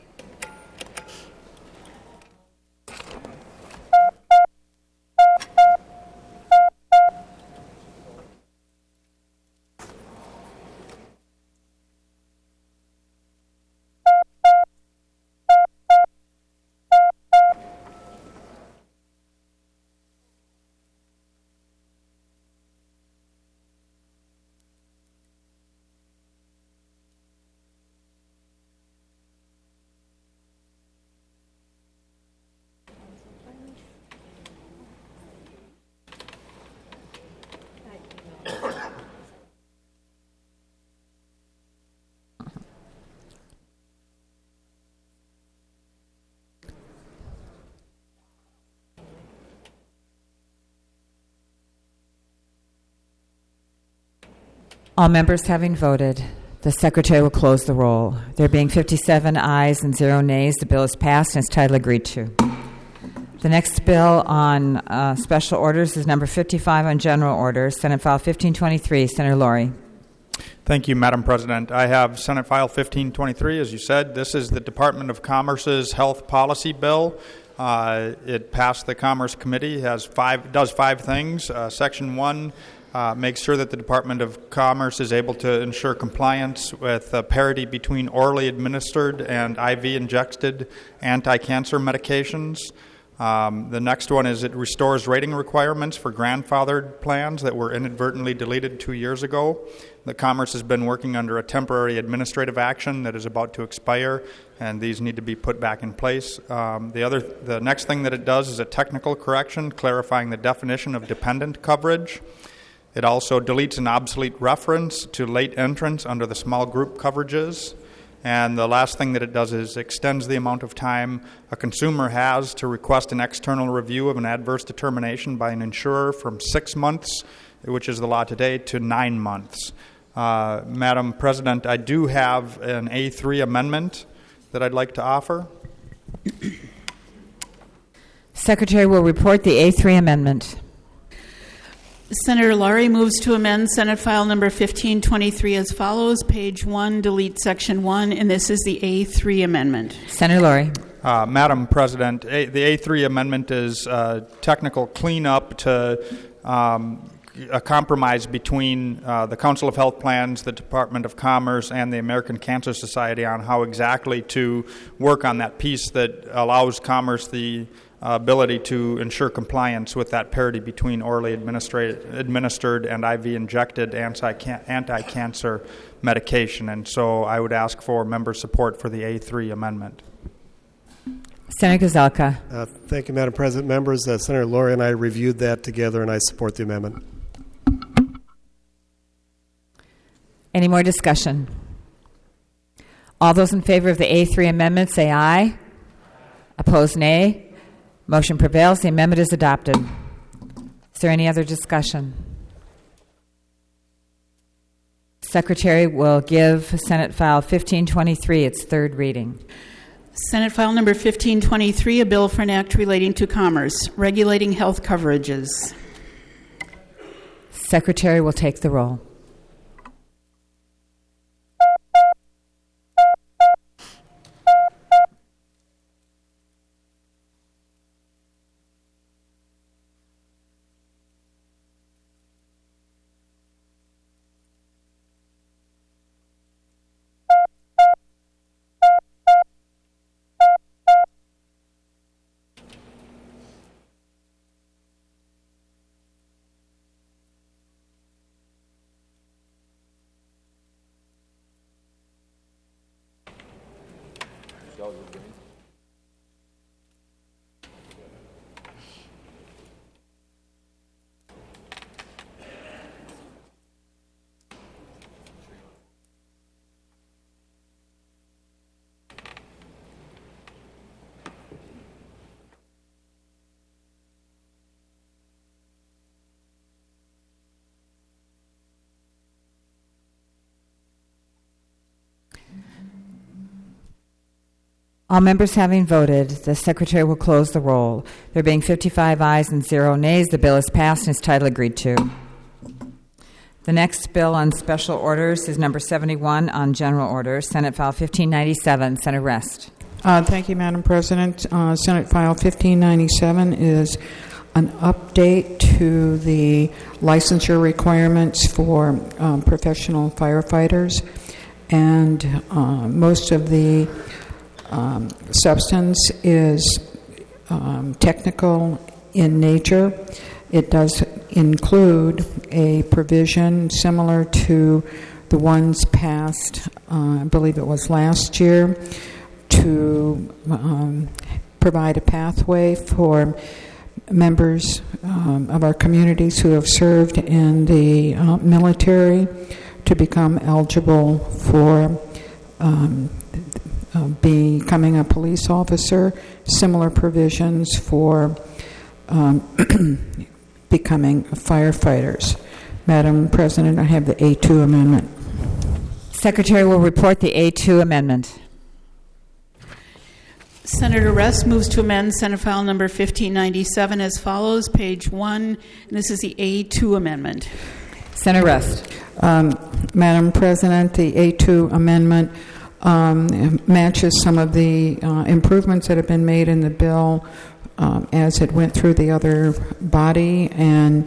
All members having voted, the Secretary will close the roll. There being 57 ayes and 0 nays, the bill is passed and its title agreed to. The next bill on special orders is number 55 on general orders, Senate File 1523. Senator Laurie. Thank you, Madam President. I have Senate File 1523, as you said. This is the Department of Commerce's health policy bill. It passed the Commerce Committee, does five things. Section 1 makes sure that the Department of Commerce is able to ensure compliance with parity between orally administered and IV injected anti-cancer medications. The next one is it restores rating requirements for grandfathered plans that were inadvertently deleted 2 years ago. The Commerce has been working under a temporary administrative action that is about to expire, and these need to be put back in place. The next thing that it does is a technical correction, clarifying the definition of dependent coverage. It also deletes an obsolete reference to late entrants under the small group coverages. And the last thing that it does is extends the amount of time a consumer has to request an external review of an adverse determination by an insurer from 6 months, which is the law today, to 9 months. Madam President, I do have an A3 amendment that I'd like to offer. Secretary will report the A3 amendment. Senator Laurie moves to amend Senate File Number 1523 as follows. Page 1, delete Section 1, and this is the A3 amendment. Senator Laurie. Madam President, the A3 amendment is technical cleanup to a compromise between the Council of Health Plans, the Department of Commerce, and the American Cancer Society on how exactly to work on that piece that allows Commerce the ability to ensure compliance with that parity between orally administered and IV injected anti-cancer medication. And so I would ask for member support for the A3 amendment. Senator Gazelka. Thank you, Madam President. Members, Senator Laurie and I reviewed that together, and I support the amendment. Any more discussion? All those in favor of the A3 amendment say aye. Opposed, nay. Motion prevails. The amendment is adopted. Is there any other discussion? Secretary will give Senate File 1523 its third reading. Senate File Number 1523, a bill for an act relating to commerce, regulating health coverages. Secretary will take the roll. All members having voted, the Secretary will close the roll. There being 55 ayes and 0 nays, the bill is passed and its title agreed to. The next bill on special orders is number 71 on general orders, Senate File 1597. Senator Rest. Thank you, Madam President. Senate File 1597 is an update to the licensure requirements for professional firefighters, and most of the substance is technical in nature. It does include a provision similar to the ones passed, I believe it was last year, to provide a pathway for members of our communities who have served in the military to become eligible for becoming a police officer, similar provisions for becoming firefighters. Madam President, I have the A2 amendment. Secretary will report the A2 amendment. Senator Rest moves to amend Senate File number 1597 as follows, page 1, and this is the A2 amendment. Senator Rest. Madam President, the A2 amendment matches some of the improvements that have been made in the bill as it went through the other body, and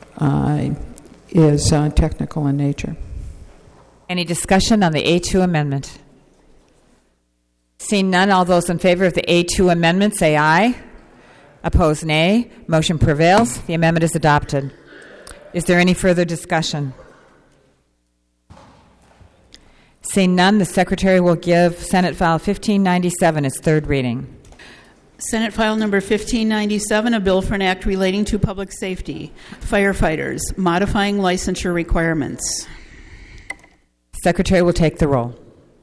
is technical in nature. Any discussion on the A2 amendment? Seeing none, all those in favor of the A2 amendment say aye. Opposed, nay. Motion prevails. The amendment is adopted. Is there any further discussion? Seeing none, the Secretary will give Senate File 1597 its third reading. Senate File number 1597, a bill for an act relating to public safety, firefighters, modifying licensure requirements. Secretary will take the roll.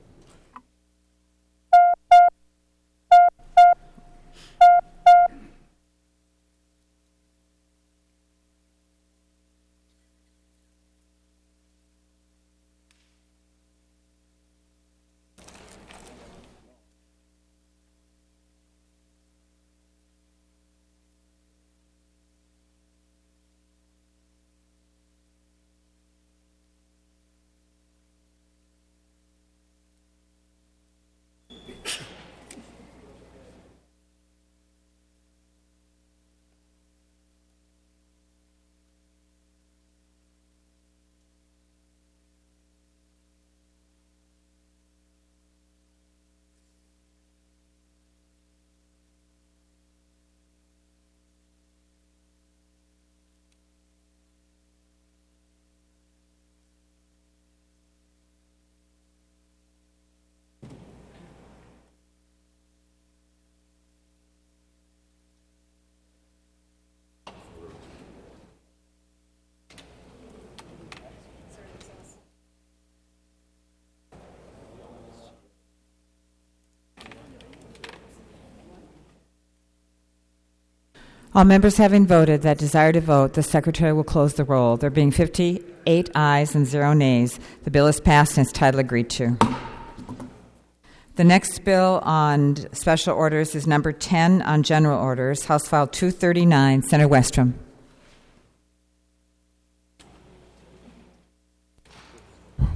All members having voted that desire to vote, the Secretary will close the roll. There being 58 ayes and 0 nays, the bill is passed and its title agreed to. The next bill on special orders is number 10 on general orders, House File 239, Senator Westrom.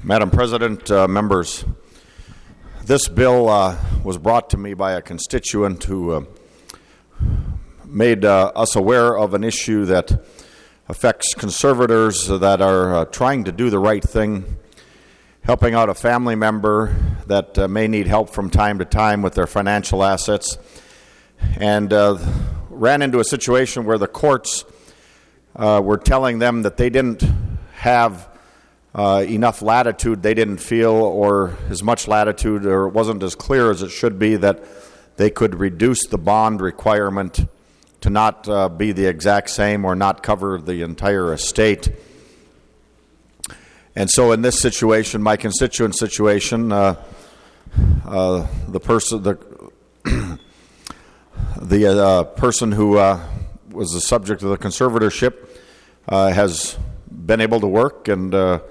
Madam President, members, this bill was brought to me by a constituent who made us aware of an issue that affects conservators that are trying to do the right thing, helping out a family member that may need help from time to time with their financial assets, and ran into a situation where the courts were telling them that they didn't have enough latitude, they didn't feel, or as much latitude, or it wasn't as clear as it should be, that they could reduce the bond requirement to not be the exact same or not cover the entire estate. And so in this situation, my constituent's situation, the person who was the subject of the conservatorship has been able to work and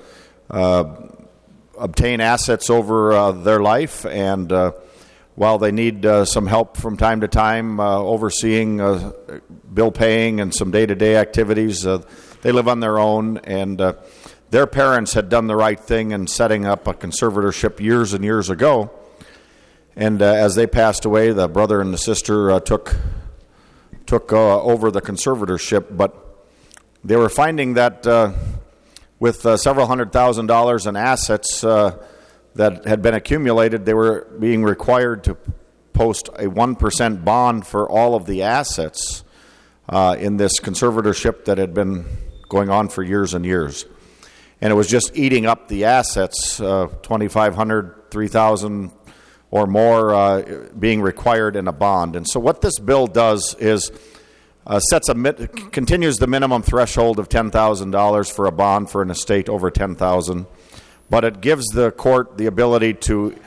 obtain assets over their life, and while they need some help from time to time overseeing bill paying and some day-to-day activities, they live on their own, and their parents had done the right thing in setting up a conservatorship years and years ago. And as they passed away, the brother and the sister took over the conservatorship, but they were finding that with several $100,000 in assets that had been accumulated, they were being required to post a 1% bond for all of the assets in this conservatorship that had been going on for years and years. And it was just eating up the assets, $2,500, $3,000 or more being required in a bond. And so what this bill does is continues the minimum threshold of $10,000 for a bond for an estate over $10,000, but it gives the court the ability to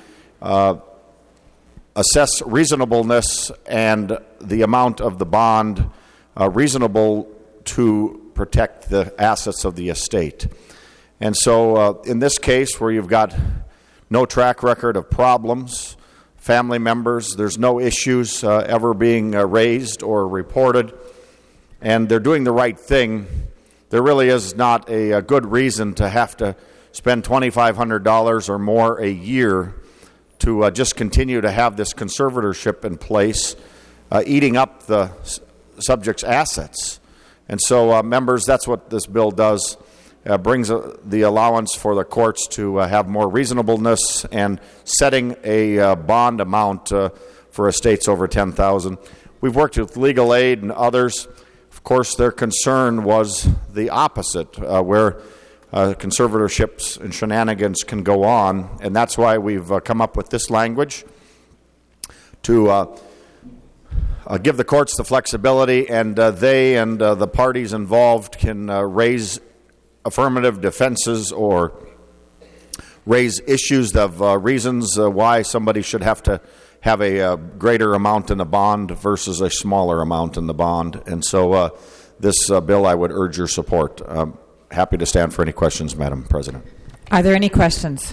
assess reasonableness and the amount of the bond reasonable to protect the assets of the estate. And so in this case, where you've got no track record of problems, family members, there's no issues ever being raised or reported, and they're doing the right thing, there really is not a good reason to have to spend $2,500 or more a year to just continue to have this conservatorship in place, eating up the subject's assets. And so, members, that's what this bill does. Brings the allowance for the courts to have more reasonableness and setting a bond amount for estates over $10,000. We've worked with Legal Aid and others. Of course, their concern was the opposite, where conservatorships and shenanigans can go on, and that's why we've come up with this language to give the courts the flexibility, and they and the parties involved can raise affirmative defenses or raise issues of reasons why somebody should have to have a greater amount in the bond versus a smaller amount in the bond. And so this bill, I would urge your support. I'm happy to stand for any questions, Madam President. Are there any questions?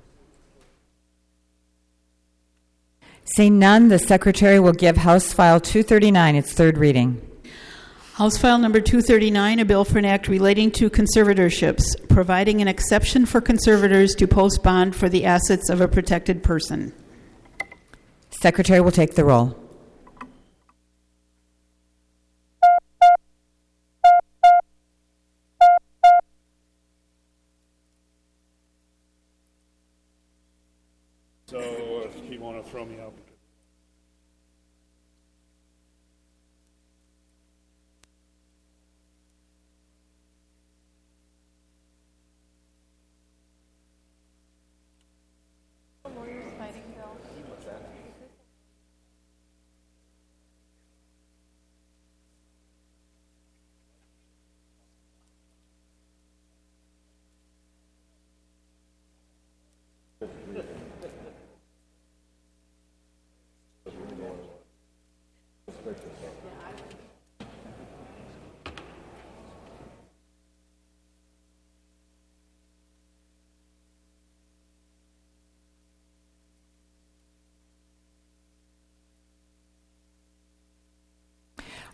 Seeing none, the Secretary will give House File 239 its third reading. House File Number 239, a bill for an act relating to conservatorships, providing an exception for conservators to post bond for the assets of a protected person. Secretary will take the roll. So if you want to throw me out.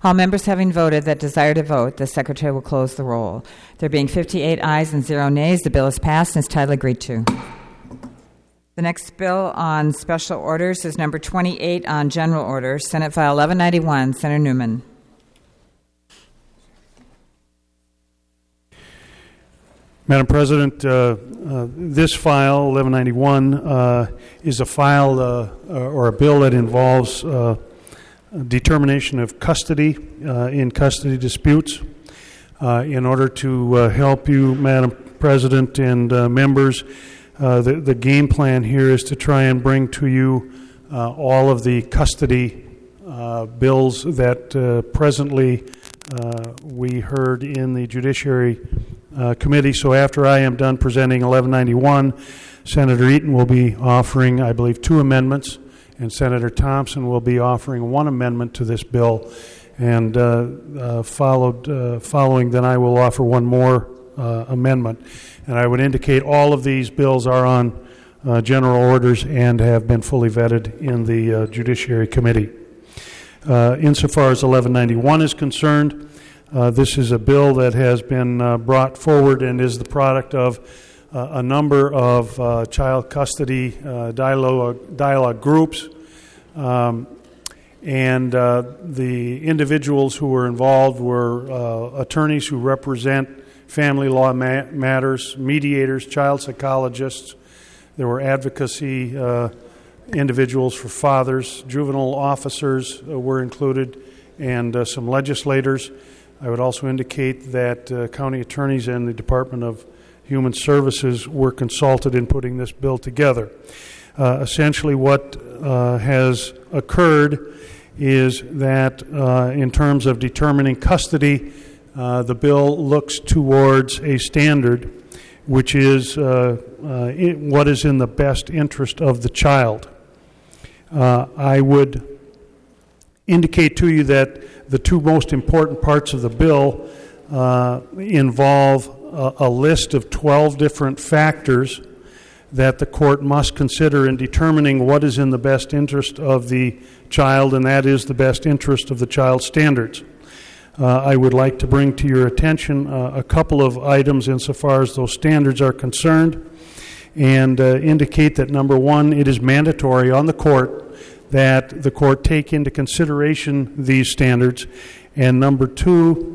All members having voted that desire to vote, the Secretary will close the roll. There being 58 ayes and 0 nays, the bill is passed and is tidily agreed to. The next bill on special orders is number 28 on general orders, Senate File 1191. Senator Newman. Madam President, this file, 1191, is a file or a bill that involves determination of custody in custody disputes. In order to help you, Madam President, and members, the game plan here is to try and bring to you all of the custody bills that presently we heard in the Judiciary Committee. So after I am done presenting 1191, Senator Eaton will be offering, I believe, 2 amendments, and Senator Thompson will be offering 1 amendment to this bill. And following, then I will offer 1 more amendment. And I would indicate all of these bills are on general orders and have been fully vetted in the Judiciary Committee. Insofar as 1191 is concerned, this is a bill that has been brought forward and is the product of a number of child custody dialogue groups. And the individuals who were involved were attorneys who represent family law matters, mediators, child psychologists. There were advocacy individuals for fathers, juvenile officers were included, and some legislators. I would also indicate that county attorneys and the Department of Human Services were consulted in putting this bill together. Essentially what has occurred is that in terms of determining custody, the bill looks towards a standard which is what is in the best interest of the child. I would indicate to you that the 2 most important parts of the bill involve a list of 12 different factors that the court must consider in determining what is in the best interest of the child, and that is the best interest of the child standards. I would like to bring to your attention a couple of items insofar as those standards are concerned, and indicate that, number 1, it is mandatory on the court that the court take into consideration these standards, and number 2,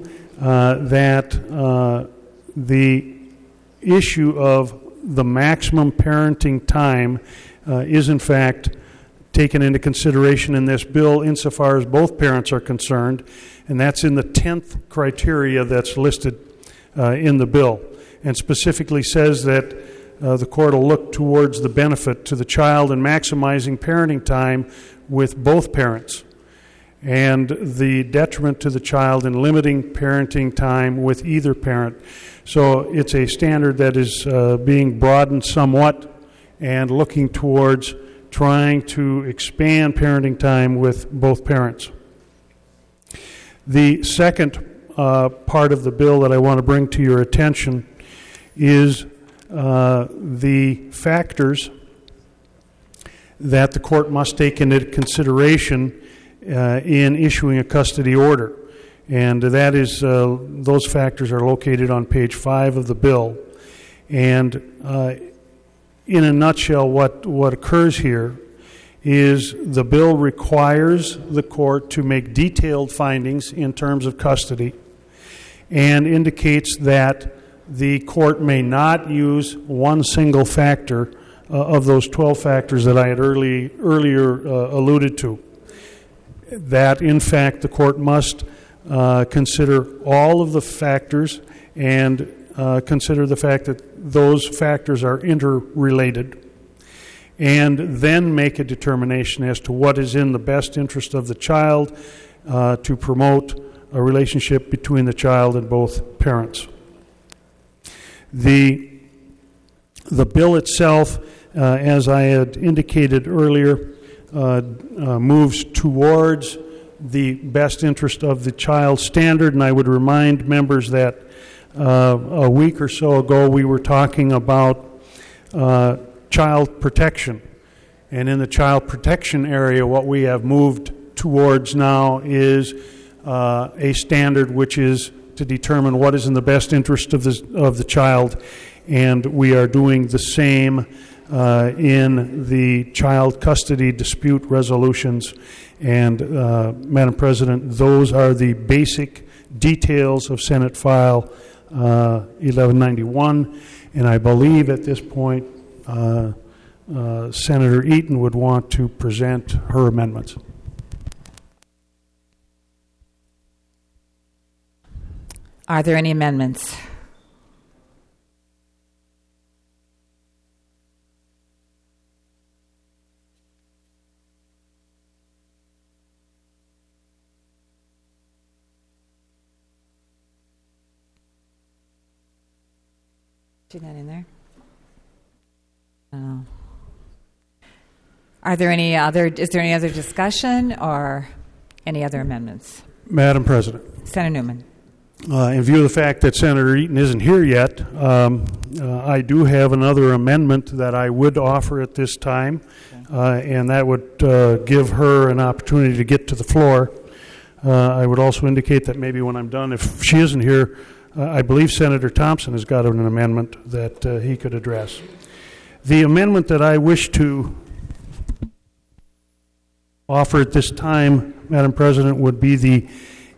that the issue of the maximum parenting time is in fact taken into consideration in this bill insofar as both parents are concerned, and that's in the 10th criteria that's listed in the bill, and specifically says that the court will look towards the benefit to the child in maximizing parenting time with both parents, and the detriment to the child in limiting parenting time with either parent. So it's a standard that is being broadened somewhat and looking towards trying to expand parenting time with both parents. The second part of the bill that I want to bring to your attention is the factors that the court must take into consideration in issuing a custody order. And that is, those factors are located on page 5 of the bill. And in a nutshell, what occurs here is the bill requires the court to make detailed findings in terms of custody and indicates that the court may not use one single factor of those 12 factors that I had earlier alluded to. That, in fact, the court must consider all of the factors and consider the fact that those factors are interrelated, and then make a determination as to what is in the best interest of the child to promote a relationship between the child and both parents. The bill itself, as I had indicated earlier, moves towards the best interest of the child standard, and I would remind members that a week or so ago we were talking about child protection, and in the child protection area what we have moved towards now is a standard which is to determine what is in the best interest of the child, and we are doing the same in the child custody dispute resolutions. And Madam President, those are the basic details of Senate File 1191, and I believe at this point Senator Eaton would want to present her amendments. Are there any amendments? She's not in there? No. Is there any other discussion or any other amendments? Madam President. Senator Newman. In view of the fact that Senator Eaton isn't here yet, I do have another amendment that I would offer at this time, and that would give her an opportunity to get to the floor. I would also indicate that maybe when I'm done, if she isn't here, I believe Senator Thompson has got an amendment that he could address. The amendment that I wish to offer at this time, Madam President, would be the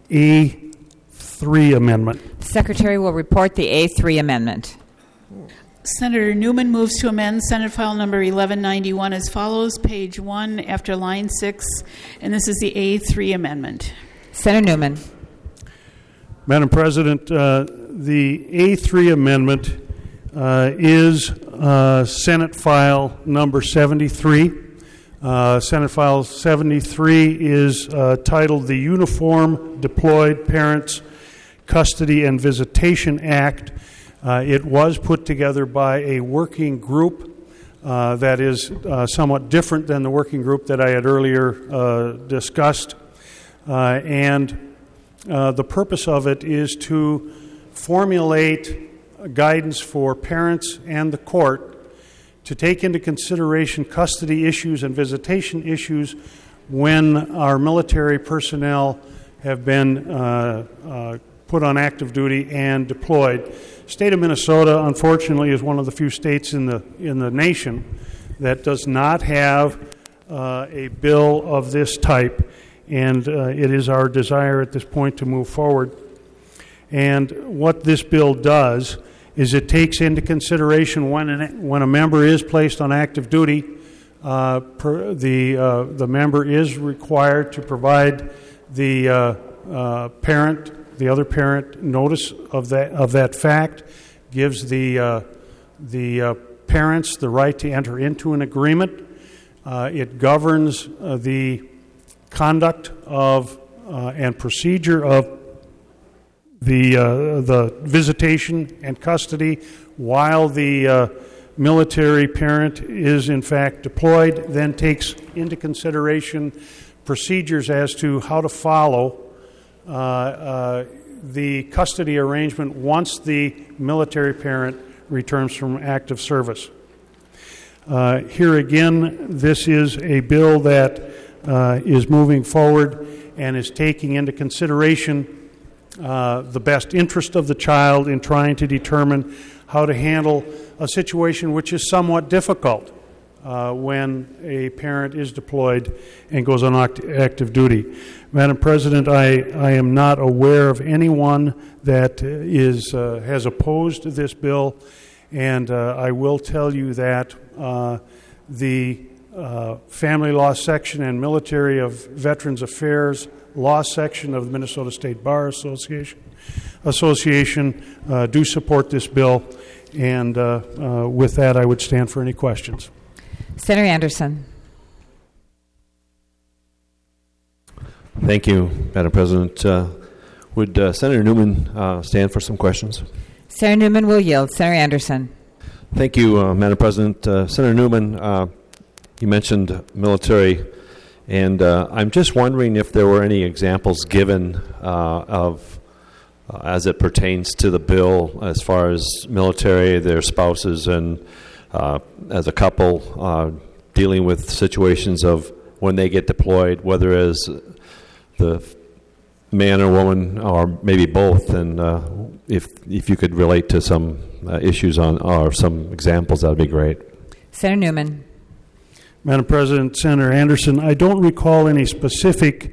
A3 amendment. Secretary will report the A3 amendment. Senator Newman moves to amend Senate File number 1191 as follows, page 1 after line 6, and this is the A3 amendment. Senator Newman. Madam President, the A3 amendment is Senate File number 73. Senate File 73 is titled the Uniform Deployed Parents Custody and Visitation Act. It was put together by a working group that is somewhat different than the working group that I had earlier discussed. And the purpose of it is to formulate guidance for parents and the court to take into consideration custody issues and visitation issues when our military personnel have been put on active duty and deployed. State of Minnesota, unfortunately, is one of the few states in the nation that does not have a bill of this type, and it is our desire at this point to move forward. And what this bill does is it takes into consideration when a member is placed on active duty, the member is required to provide the other parent notice of that fact, gives the parents the right to enter into an agreement. It governs the conduct of and procedure of the visitation and custody while the military parent is in fact deployed, then takes into consideration procedures as to how to follow the custody arrangement once the military parent returns from active service. Here again, this is a bill that is moving forward and is taking into consideration the best interest of the child in trying to determine how to handle a situation which is somewhat difficult when a parent is deployed and goes on active duty. Madam President, I am not aware of anyone that has opposed this bill, and I will tell you that the Family Law Section and Military of Veterans Affairs Law Section of the Minnesota State Bar Association do support this bill, and with that I would stand for any questions. Senator Anderson. Thank you, Madam President. Would Senator Newman stand for some questions? Senator Newman will yield. Senator Anderson. Thank you, Madam President. Senator Newman, you mentioned military, and I'm just wondering if there were any examples given of, as it pertains to the bill, as far as military, their spouses, and as a couple dealing with situations of when they get deployed, whether as the man or woman, or maybe both, and if you could relate to some issues or some examples, that would be great. Senator Newman. Madam President, Senator Anderson, I don't recall any specific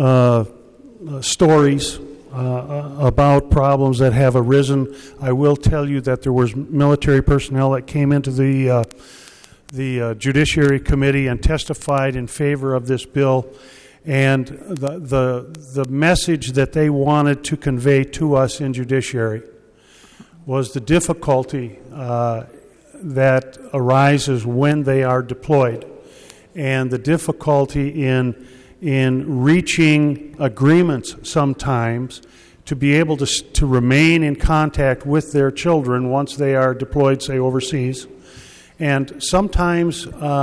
stories about problems that have arisen. I will tell you that there was military personnel that came into the Judiciary Committee and testified in favor of this bill, and the message that they wanted to convey to us in Judiciary was the difficulty that arises when they are deployed, and the difficulty in reaching agreements sometimes to be able to remain in contact with their children once they are deployed, say, overseas. And sometimes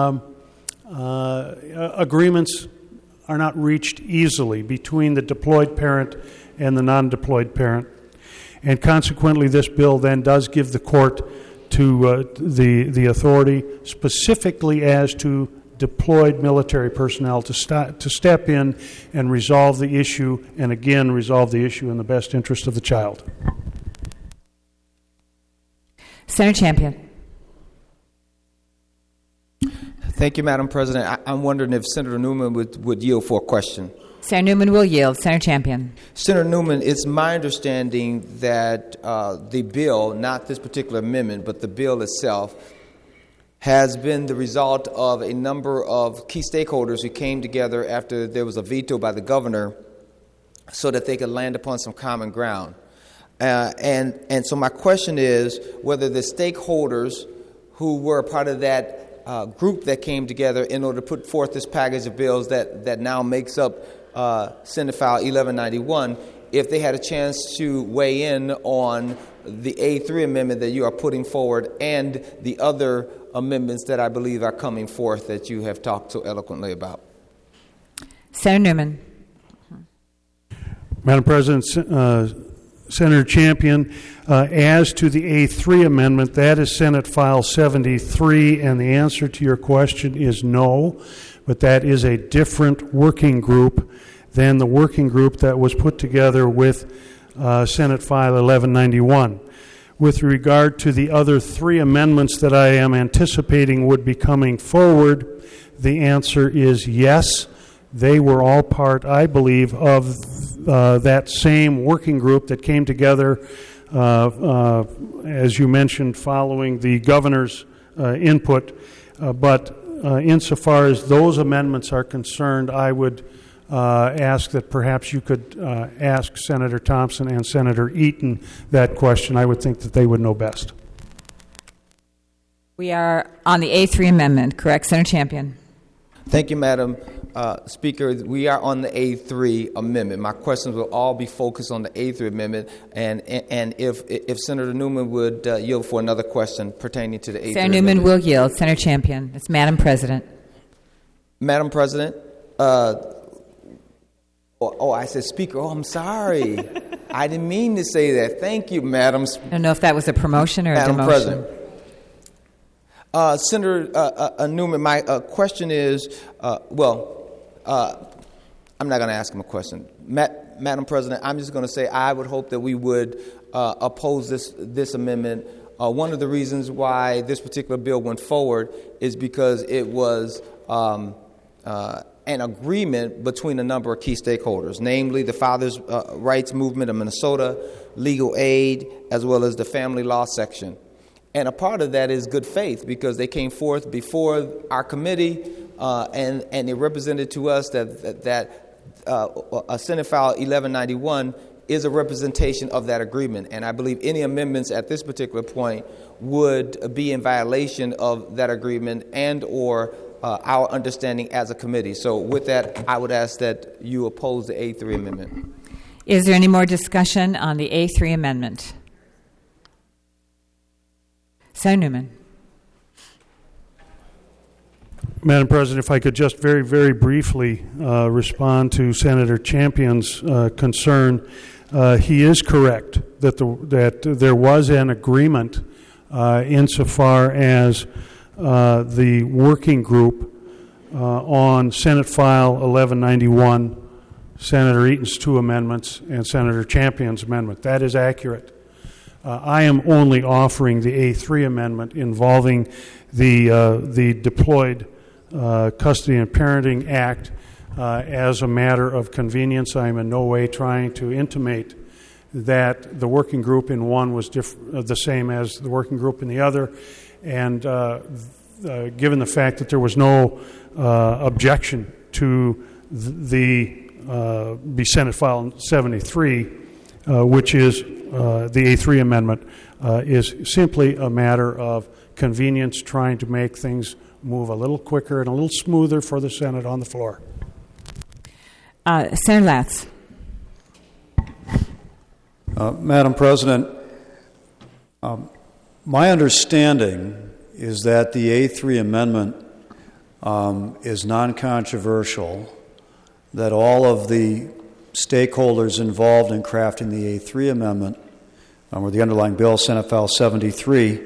agreements are not reached easily between the deployed parent and the non-deployed parent. And consequently, this bill then does give the court to the authority specifically as to deployed military personnel to step in and resolve the issue, and again resolve the issue in the best interest of the child. Senator Champion. Thank you, Madam President. I'm wondering if Senator Newman would yield for a question. Senator Newman will yield. Senator Champion. Senator Newman, it's my understanding that the bill, not this particular amendment, but the bill itself, has been the result of a number of key stakeholders who came together after there was a veto by the governor so that they could land upon some common ground. And so my question is whether the stakeholders who were part of that group that came together in order to put forth this package of bills that now makes up Senate File 1191, if they had a chance to weigh in on the A3 amendment that you are putting forward and the other amendments that I believe are coming forth that you have talked so eloquently about. Senator Newman. Madam President, Senator Champion, as to the A3 amendment, that is Senate File 73, and the answer to your question is no, but that is a different working group than the working group that was put together with Senate File 1191. With regard to the other three amendments that I am anticipating would be coming forward, the answer is yes. They were all part, I believe, of that same working group that came together, as you mentioned, following the governor's input. But insofar as those amendments are concerned, I would ask that perhaps you could ask Senator Thompson and Senator Eaton that question. I would think that they would know best. We are on the A3 amendment, correct, Senator Champion? Thank you, Madam Speaker. We are on the A3 amendment. My questions will all be focused on the A3 amendment, and if Senator Newman would yield for another question pertaining to the A3 Senator Newman will yield. Senator Champion. It's Madam President. Madam President, I said Speaker. Oh, I'm sorry. I didn't mean to say that. Thank you, Madam. I don't know if that was a promotion or Madam a demotion. President. Senator Newman, my question is, I'm not going to ask him a question. Madam President, I'm just going to say I would hope that we would oppose this amendment. One of the reasons why this particular bill went forward is because it was an agreement between a number of key stakeholders, namely the Fathers' Rights Movement of Minnesota, Legal Aid, as well as the Family Law Section. And a part of that is good faith because they came forth before our committee and they represented to us that Senate File 1191 is a representation of that agreement. And I believe any amendments at this particular point would be in violation of that agreement and or our understanding as a committee. So with that, I would ask that you oppose the A3 amendment. Is there any more discussion on the A3 amendment? Senator Newman. Madam President, if I could just very, very briefly respond to Senator Champion's concern. He is correct that there was an agreement insofar as the working group on Senate File 1191 Senator Eaton's 2 amendments and Senator Champion's amendment. That is accurate. I am only offering the A3 amendment involving the Deployed Custody and Parenting Act as a matter of convenience. I am in no way trying to intimate that the working group in one was the same as the working group in the other. And given the fact that there was no objection to the Senate File 73, which is the A3 amendment, is simply a matter of convenience, trying to make things move a little quicker and a little smoother for the Senate on the floor. Senator Latz. Madam President, my understanding is that the A3 amendment is non-controversial, that all of the stakeholders involved in crafting the A3 amendment, or the underlying bill, Senate File 73,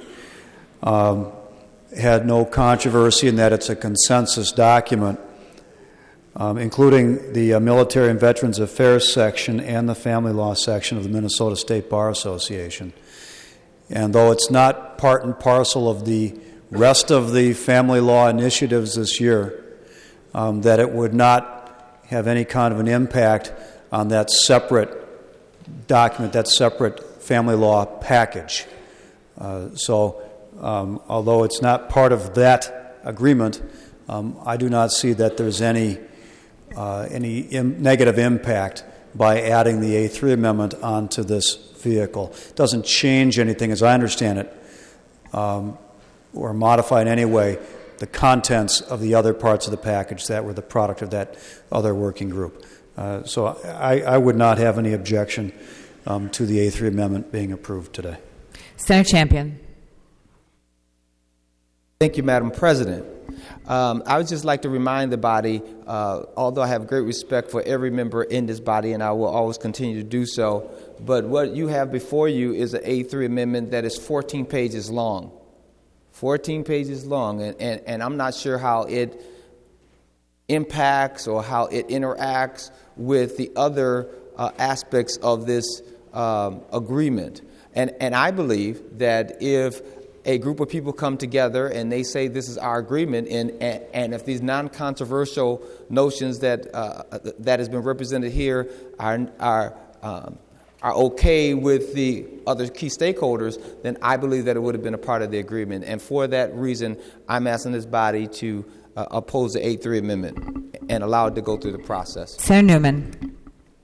had no controversy, and that it's a consensus document, including the Military and Veterans Affairs section and the Family Law section of the Minnesota State Bar Association. And though it's not part and parcel of the rest of the family law initiatives this year, that it would not have any kind of an impact on that separate document, that separate family law package. So although it's not part of that agreement, I do not see that there's any negative impact by adding the A3 amendment onto this vehicle. It doesn't change anything, as I understand it, or modify in any way the contents of the other parts of the package that were the product of that other working group. So I would not have any objection to the A3 amendment being approved today. Senator Champion. Thank you, Madam President. I would just like to remind the body, although I have great respect for every member in this body, and I will always continue to do so, but what you have before you is an A3 amendment that is 14 pages long. 14 pages long, and I'm not sure how it impacts or how it interacts with the other aspects of this agreement. And I believe that if a group of people come together and they say this is our agreement, and if these non-controversial notions that has been represented here are okay with the other key stakeholders, then I believe that it would have been a part of the agreement. And for that reason, I'm asking this body to oppose the A3 amendment and allow it to go through the process. Senator Newman.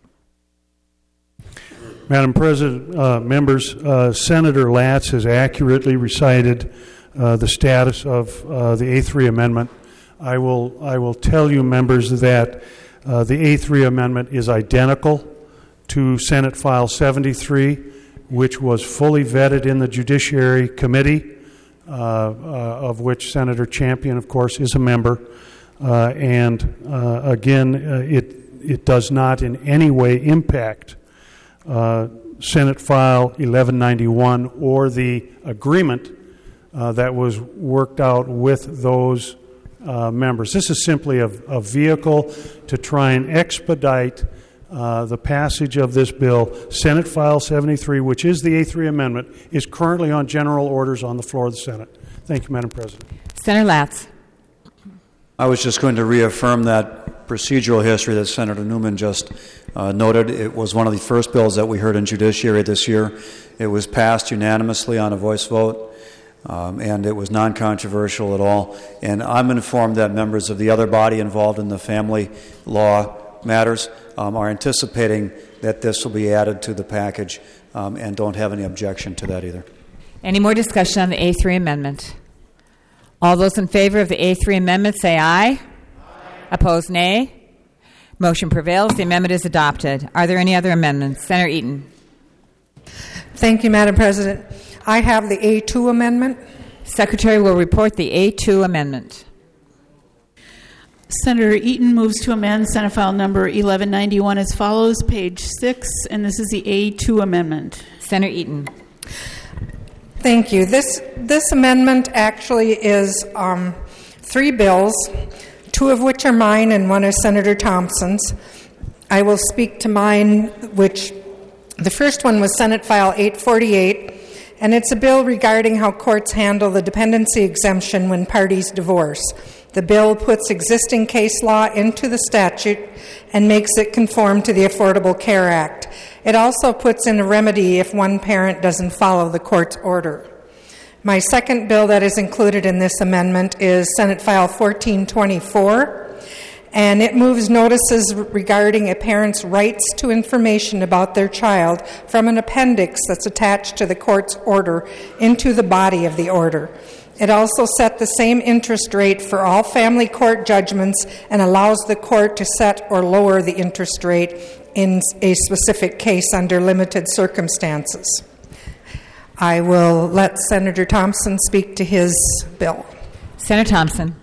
Madam President, members, Senator Latz has accurately recited the status of the A3 amendment. I will tell you, members, that the A3 amendment is identical to Senate File 73, which was fully vetted in the Judiciary Committee, of which Senator Champion, of course, is a member. And again, it does not in any way impact Senate File 1191 or the agreement that was worked out with those members. This is simply a vehicle to try and expedite the passage of this bill. Senate File 73, which is the A3 amendment, is currently on general orders on the floor of the Senate. Thank you, Madam President. Senator Latz. I was just going to reaffirm that procedural history that Senator Newman just noted. It was one of the first bills that we heard in Judiciary this year. It was passed unanimously on a voice vote, and it was non-controversial at all. And I'm informed that members of the other body involved in the family law matters are anticipating that this will be added to the package and don't have any objection to that either. Any more discussion on the A3 amendment? All those in favor of the A3 amendment say aye. Opposed, nay. Motion prevails. The amendment is adopted. Are there any other amendments? Senator Eaton. Thank you, Madam President. I have the A2 amendment. Secretary will report the A2 amendment. Senator Eaton moves to amend Senate File number 1191 as follows, page 6, and this is the A2 amendment. Senator Eaton. Thank you. This amendment actually is 3 bills, 2 of which are mine and 1 is Senator Thompson's. I will speak to mine, which the first one was Senate File 848, and it's a bill regarding how courts handle the dependency exemption when parties divorce. The bill puts existing case law into the statute and makes it conform to the Affordable Care Act. It also puts in a remedy if one parent doesn't follow the court's order. My second bill that is included in this amendment is Senate File 1424, and it moves notices regarding a parent's rights to information about their child from an appendix that's attached to the court's order into the body of the order. It also set the same interest rate for all family court judgments and allows the court to set or lower the interest rate in a specific case under limited circumstances. I will let Senator Thompson speak to his bill. Senator Thompson.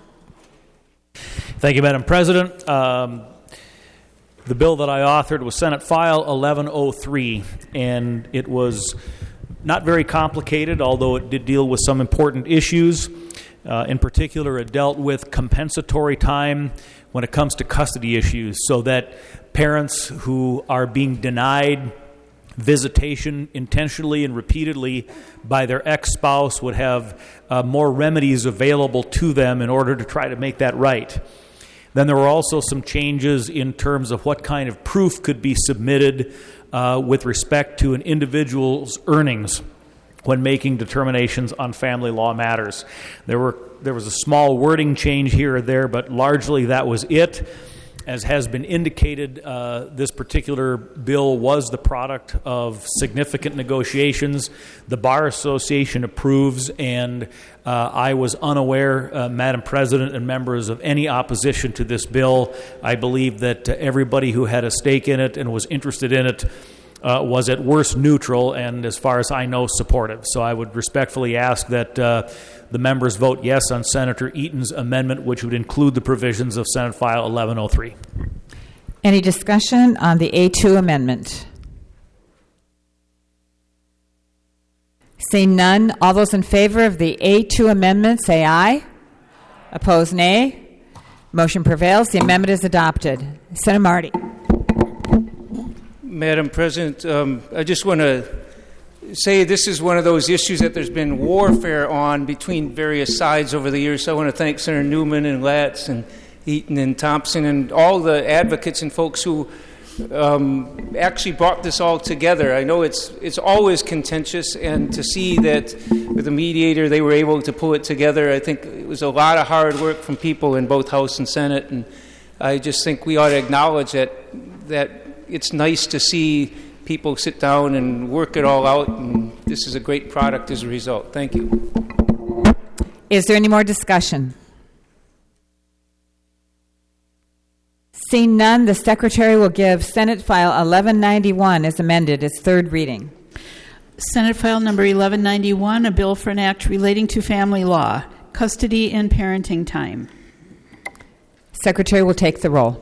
Thank you, Madam President. The bill that I authored was Senate File 1103, and it was not very complicated, although it did deal with some important issues. In particular, it dealt with compensatory time when it comes to custody issues, so that parents who are being denied visitation intentionally and repeatedly by their ex-spouse would have more remedies available to them in order to try to make that right. Then there were also some changes in terms of what kind of proof could be submitted with respect to an individual's earnings when making determinations on family law matters. There was a small wording change here or there, but largely that was it. As has been indicated, this particular bill was the product of significant negotiations. The Bar Association approves, and I was unaware, Madam President and members, of any opposition to this bill. I believe that everybody who had a stake in it and was interested in it was at worst neutral and, as far as I know, supportive. So I would respectfully ask that the members vote yes on Senator Eaton's amendment, which would include the provisions of Senate File 1103. Any discussion on the A2 amendment? Seeing none, all those in favor of the A2 amendment say aye. Opposed, nay. Motion prevails. The amendment is adopted. Senator Marty. Madam President, I just want to say this is one of those issues that there's been warfare on between various sides over the years. So I want to thank Senator Newman and Latz and Eaton and Thompson and all the advocates and folks who actually brought this all together. I know it's always contentious, and to see that with a mediator they were able to pull it together, I think it was a lot of hard work from people in both House and Senate, and I just think we ought to acknowledge that it's nice to see people sit down and work it all out, and this is a great product as a result. Thank you. Is there any more discussion? Seeing none, the Secretary will give Senate File 1191 as amended its third reading. Senate File Number 1191, a bill for an act relating to family law, custody and parenting time. Secretary will take the roll.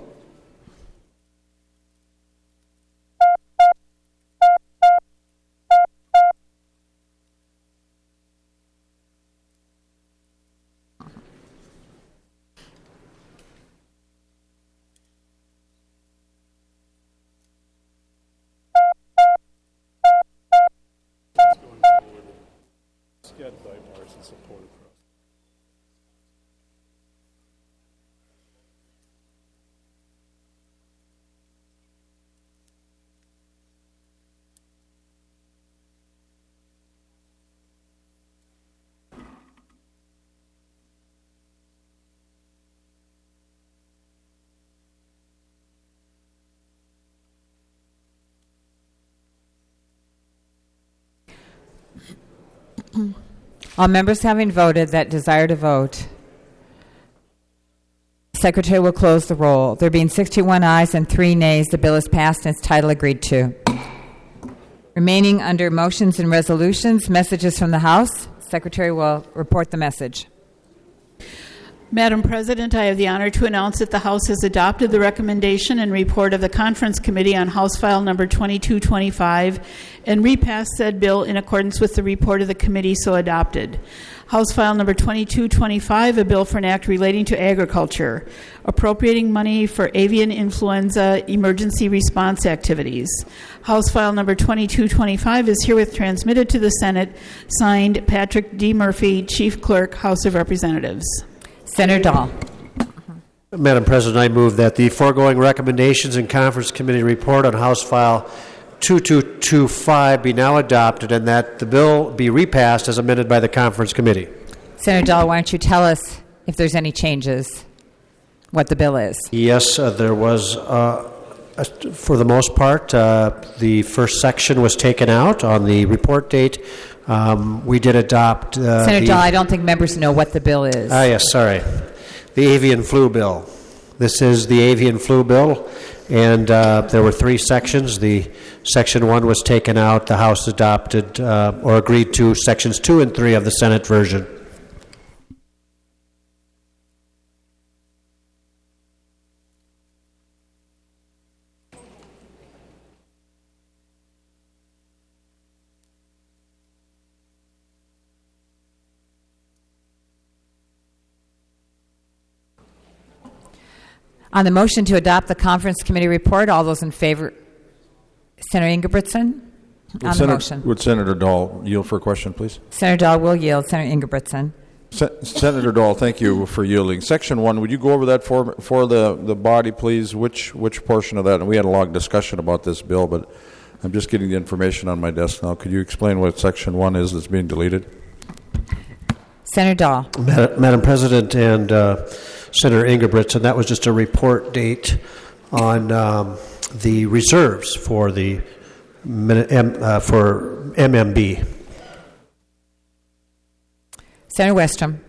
All members having voted that desire to vote, Secretary will close the roll. There being 61 ayes and 3 nays, the bill is passed and its title agreed to. Remaining under motions and resolutions, messages from the House. Secretary will report the message. Madam President, I have the honor to announce that the House has adopted the recommendation and report of the Conference Committee on House File Number 2225 and repassed said bill in accordance with the report of the committee so adopted. House File Number 2225, a bill for an act relating to agriculture, appropriating money for avian influenza emergency response activities. House File Number 2225 is herewith transmitted to the Senate, signed Patrick D. Murphy, Chief Clerk, House of Representatives. Senator Dahl. Madam President, I move that the foregoing recommendations in Conference Committee report on House File 2225 be now adopted and that the bill be repassed as amended by the Conference Committee. Senator Dahl, why don't you tell us if there's any changes, what the bill is? Yes, there was, for the most part, the first section was taken out on the report date. We did adopt... Senator Dahl, I don't think members know what the bill is. Yes, sorry. The avian flu bill. This is the avian flu bill, and there were three sections. The Section 1 was taken out. The House adopted or agreed to Sections 2 and 3 of the Senate version. On the motion to adopt the Conference Committee report, all those in favor, Senator Ingebrigtsen, on the motion. Would Senator Dahl yield for a question, please? Senator Dahl will yield. Senator Ingebrigtsen. Senator Dahl, thank you for yielding. Section 1, would you go over that for the body, please? Which portion of that? And we had a long discussion about this bill, but I'm just getting the information on my desk now. Could you explain what Section 1 is that's being deleted? Senator Dahl. Madam President and Senator Ingebrigtsen, that was just a report date on the reserves for the for MMB. Senator Westrom.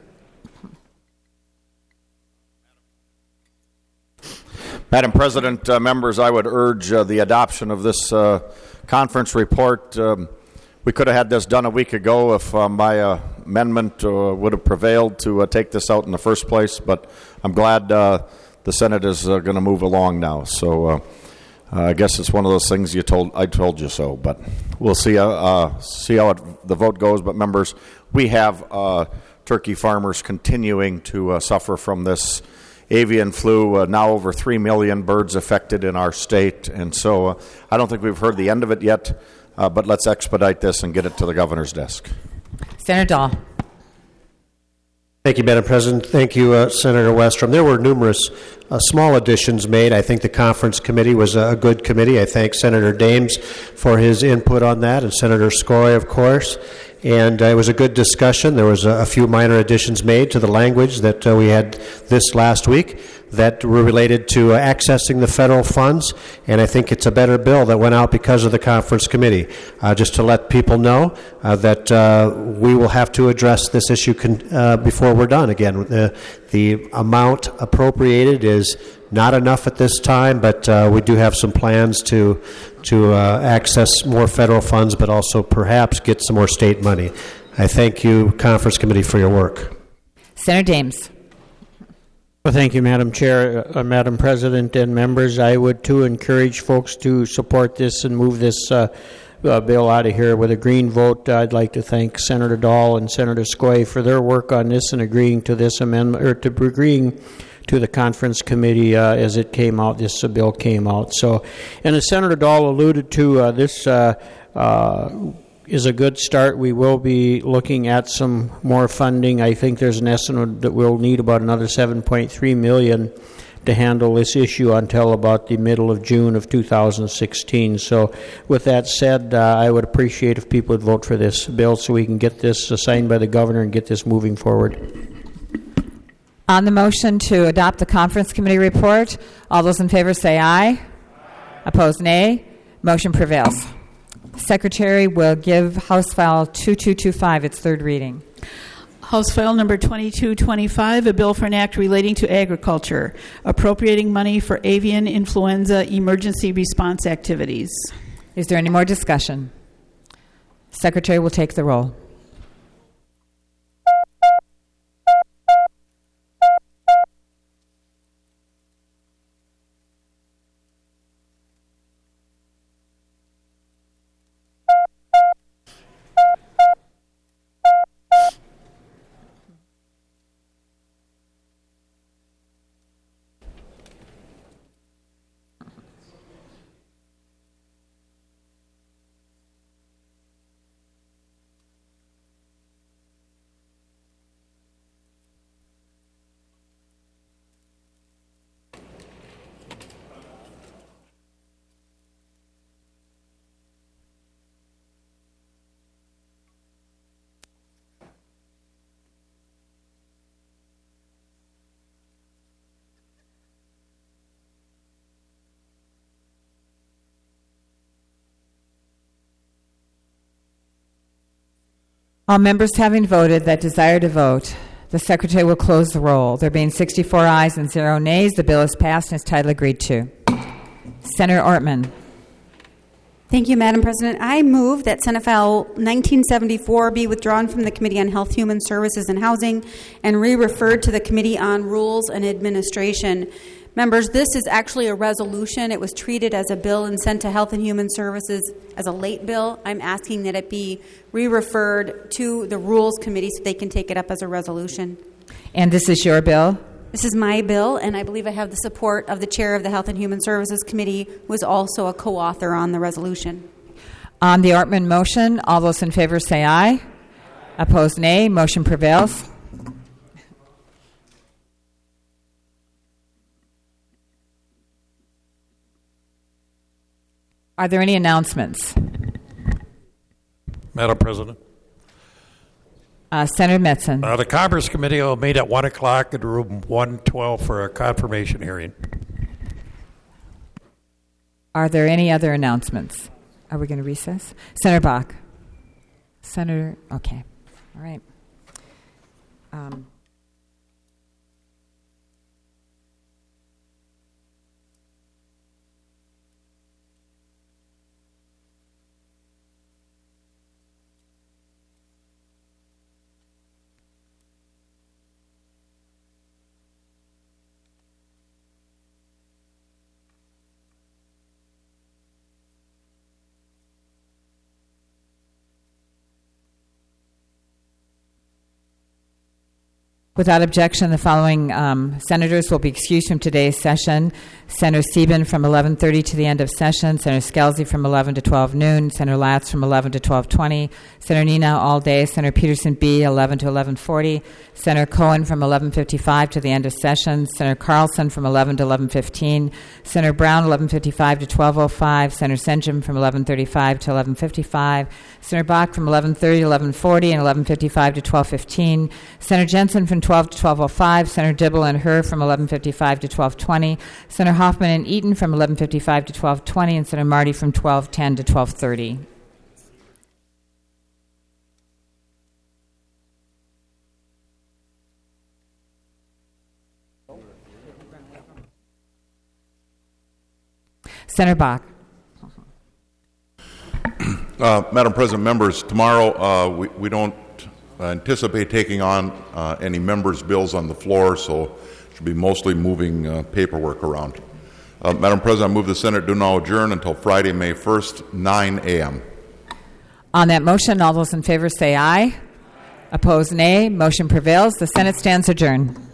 Madam President, members, I would urge the adoption of this conference report. We could have had this done a week ago if my amendment would have prevailed to take this out in the first place, but I'm glad the Senate is going to move along now. So I guess it's one of those things I told you so, but we'll see how the vote goes. But members, we have turkey farmers continuing to suffer from this avian flu, now over 3 million birds affected in our state, and so I don't think we've heard the end of it yet. But let's expedite this and get it to the governor's desk. Senator Dahl. Thank you, Madam President. Thank you, Senator Westrom. There were numerous small additions made. I think the Conference Committee was a good committee. I thank Senator Dames for his input on that, and Senator Scory, of course. And it was a good discussion. There was a few minor additions made to the language that we had this last week that were related to accessing the federal funds, and I think it's a better bill that went out because of the Conference Committee. Just to let people know that we will have to address this issue before we're done. Again, the amount appropriated is not enough at this time, but we do have some plans to access more federal funds, but also perhaps get some more state money. I thank you, Conference Committee, for your work. Senator Dames. Well, thank you, Madam Chair, Madam President, and members. I would, too, encourage folks to support this and move this bill out of here with a green vote. I'd like to thank Senator Dahl and Senator Scoy for their work on this and agreeing to this amendment, or to agreeing to the Conference Committee as it came out, this bill came out. So, and as Senator Dahl alluded to, this is a good start. We will be looking at some more funding. I think there's an estimate that we'll need about another $7.3 million to handle this issue until about the middle of June of 2016. So with that said, I would appreciate if people would vote for this bill so we can get this signed by the governor and get this moving forward. On the motion to adopt the Conference Committee report, all those in favor say aye. Opposed, nay. Motion prevails. Secretary will give House File 2225 its third reading. House File Number 2225, a bill for an act relating to agriculture, appropriating money for avian influenza emergency response activities. Is there any more discussion? Secretary will take the roll. All members having voted that desire to vote, the Secretary will close the roll. There being 64 ayes and 0 nays, the bill is passed and its title agreed to. Senator Ortman. Thank you, Madam President. I move that Senate File 1974 be withdrawn from the Committee on Health, Human Services, and Housing and re-referred to the Committee on Rules and Administration. Members, this is actually a resolution. It was treated as a bill and sent to Health and Human Services as a late bill. I'm asking that it be re-referred to the Rules Committee so they can take it up as a resolution. And this is your bill? This is my bill, and I believe I have the support of the chair of the Health and Human Services Committee, who is also a co-author on the resolution. On the Ortman motion, all those in favor say aye. Opposed, nay. Motion prevails. Are there any announcements? Madam President. Senator Metzen. The Commerce Committee will meet at 1 o'clock in room 112 for a confirmation hearing. Are there any other announcements? Are we going to recess? Senator Bach. Senator, okay. All right. Without objection, the following senators will be excused from today's session. Senator Sieben from 11:30 to the end of session. Senator Scalzi from 11 to 12 noon. Senator Latz from 11 to 12:20. Senator Nina all day. Senator Peterson B. 11 to 11:40. Senator Cohen from 11:55 to the end of session. Senator Carlson from 11 to 11:15. Senator Brown 11:55 to 12:05. Senator Senjum from 11:35 to 11:55. Senator Bach from 11:30 to 11:40 and 11:55 to 12:15. Senator Jensen from 12 to 12:05. Senator Dibble and Her from 11:55 to 12:20. Senator Hoffman and Eaton from 11:55 to 12:20, and Senator Marty from 12:10 to 12:30. Senator Bach. Madam President, members, tomorrow we don't anticipate taking on any members' bills on the floor, so should be mostly moving paperwork around. Madam President, I move the Senate do now adjourn until Friday, May 1st, 9 a.m. On that motion, all those in favor say aye. Opposed, nay. Motion prevails. The Senate stands adjourned.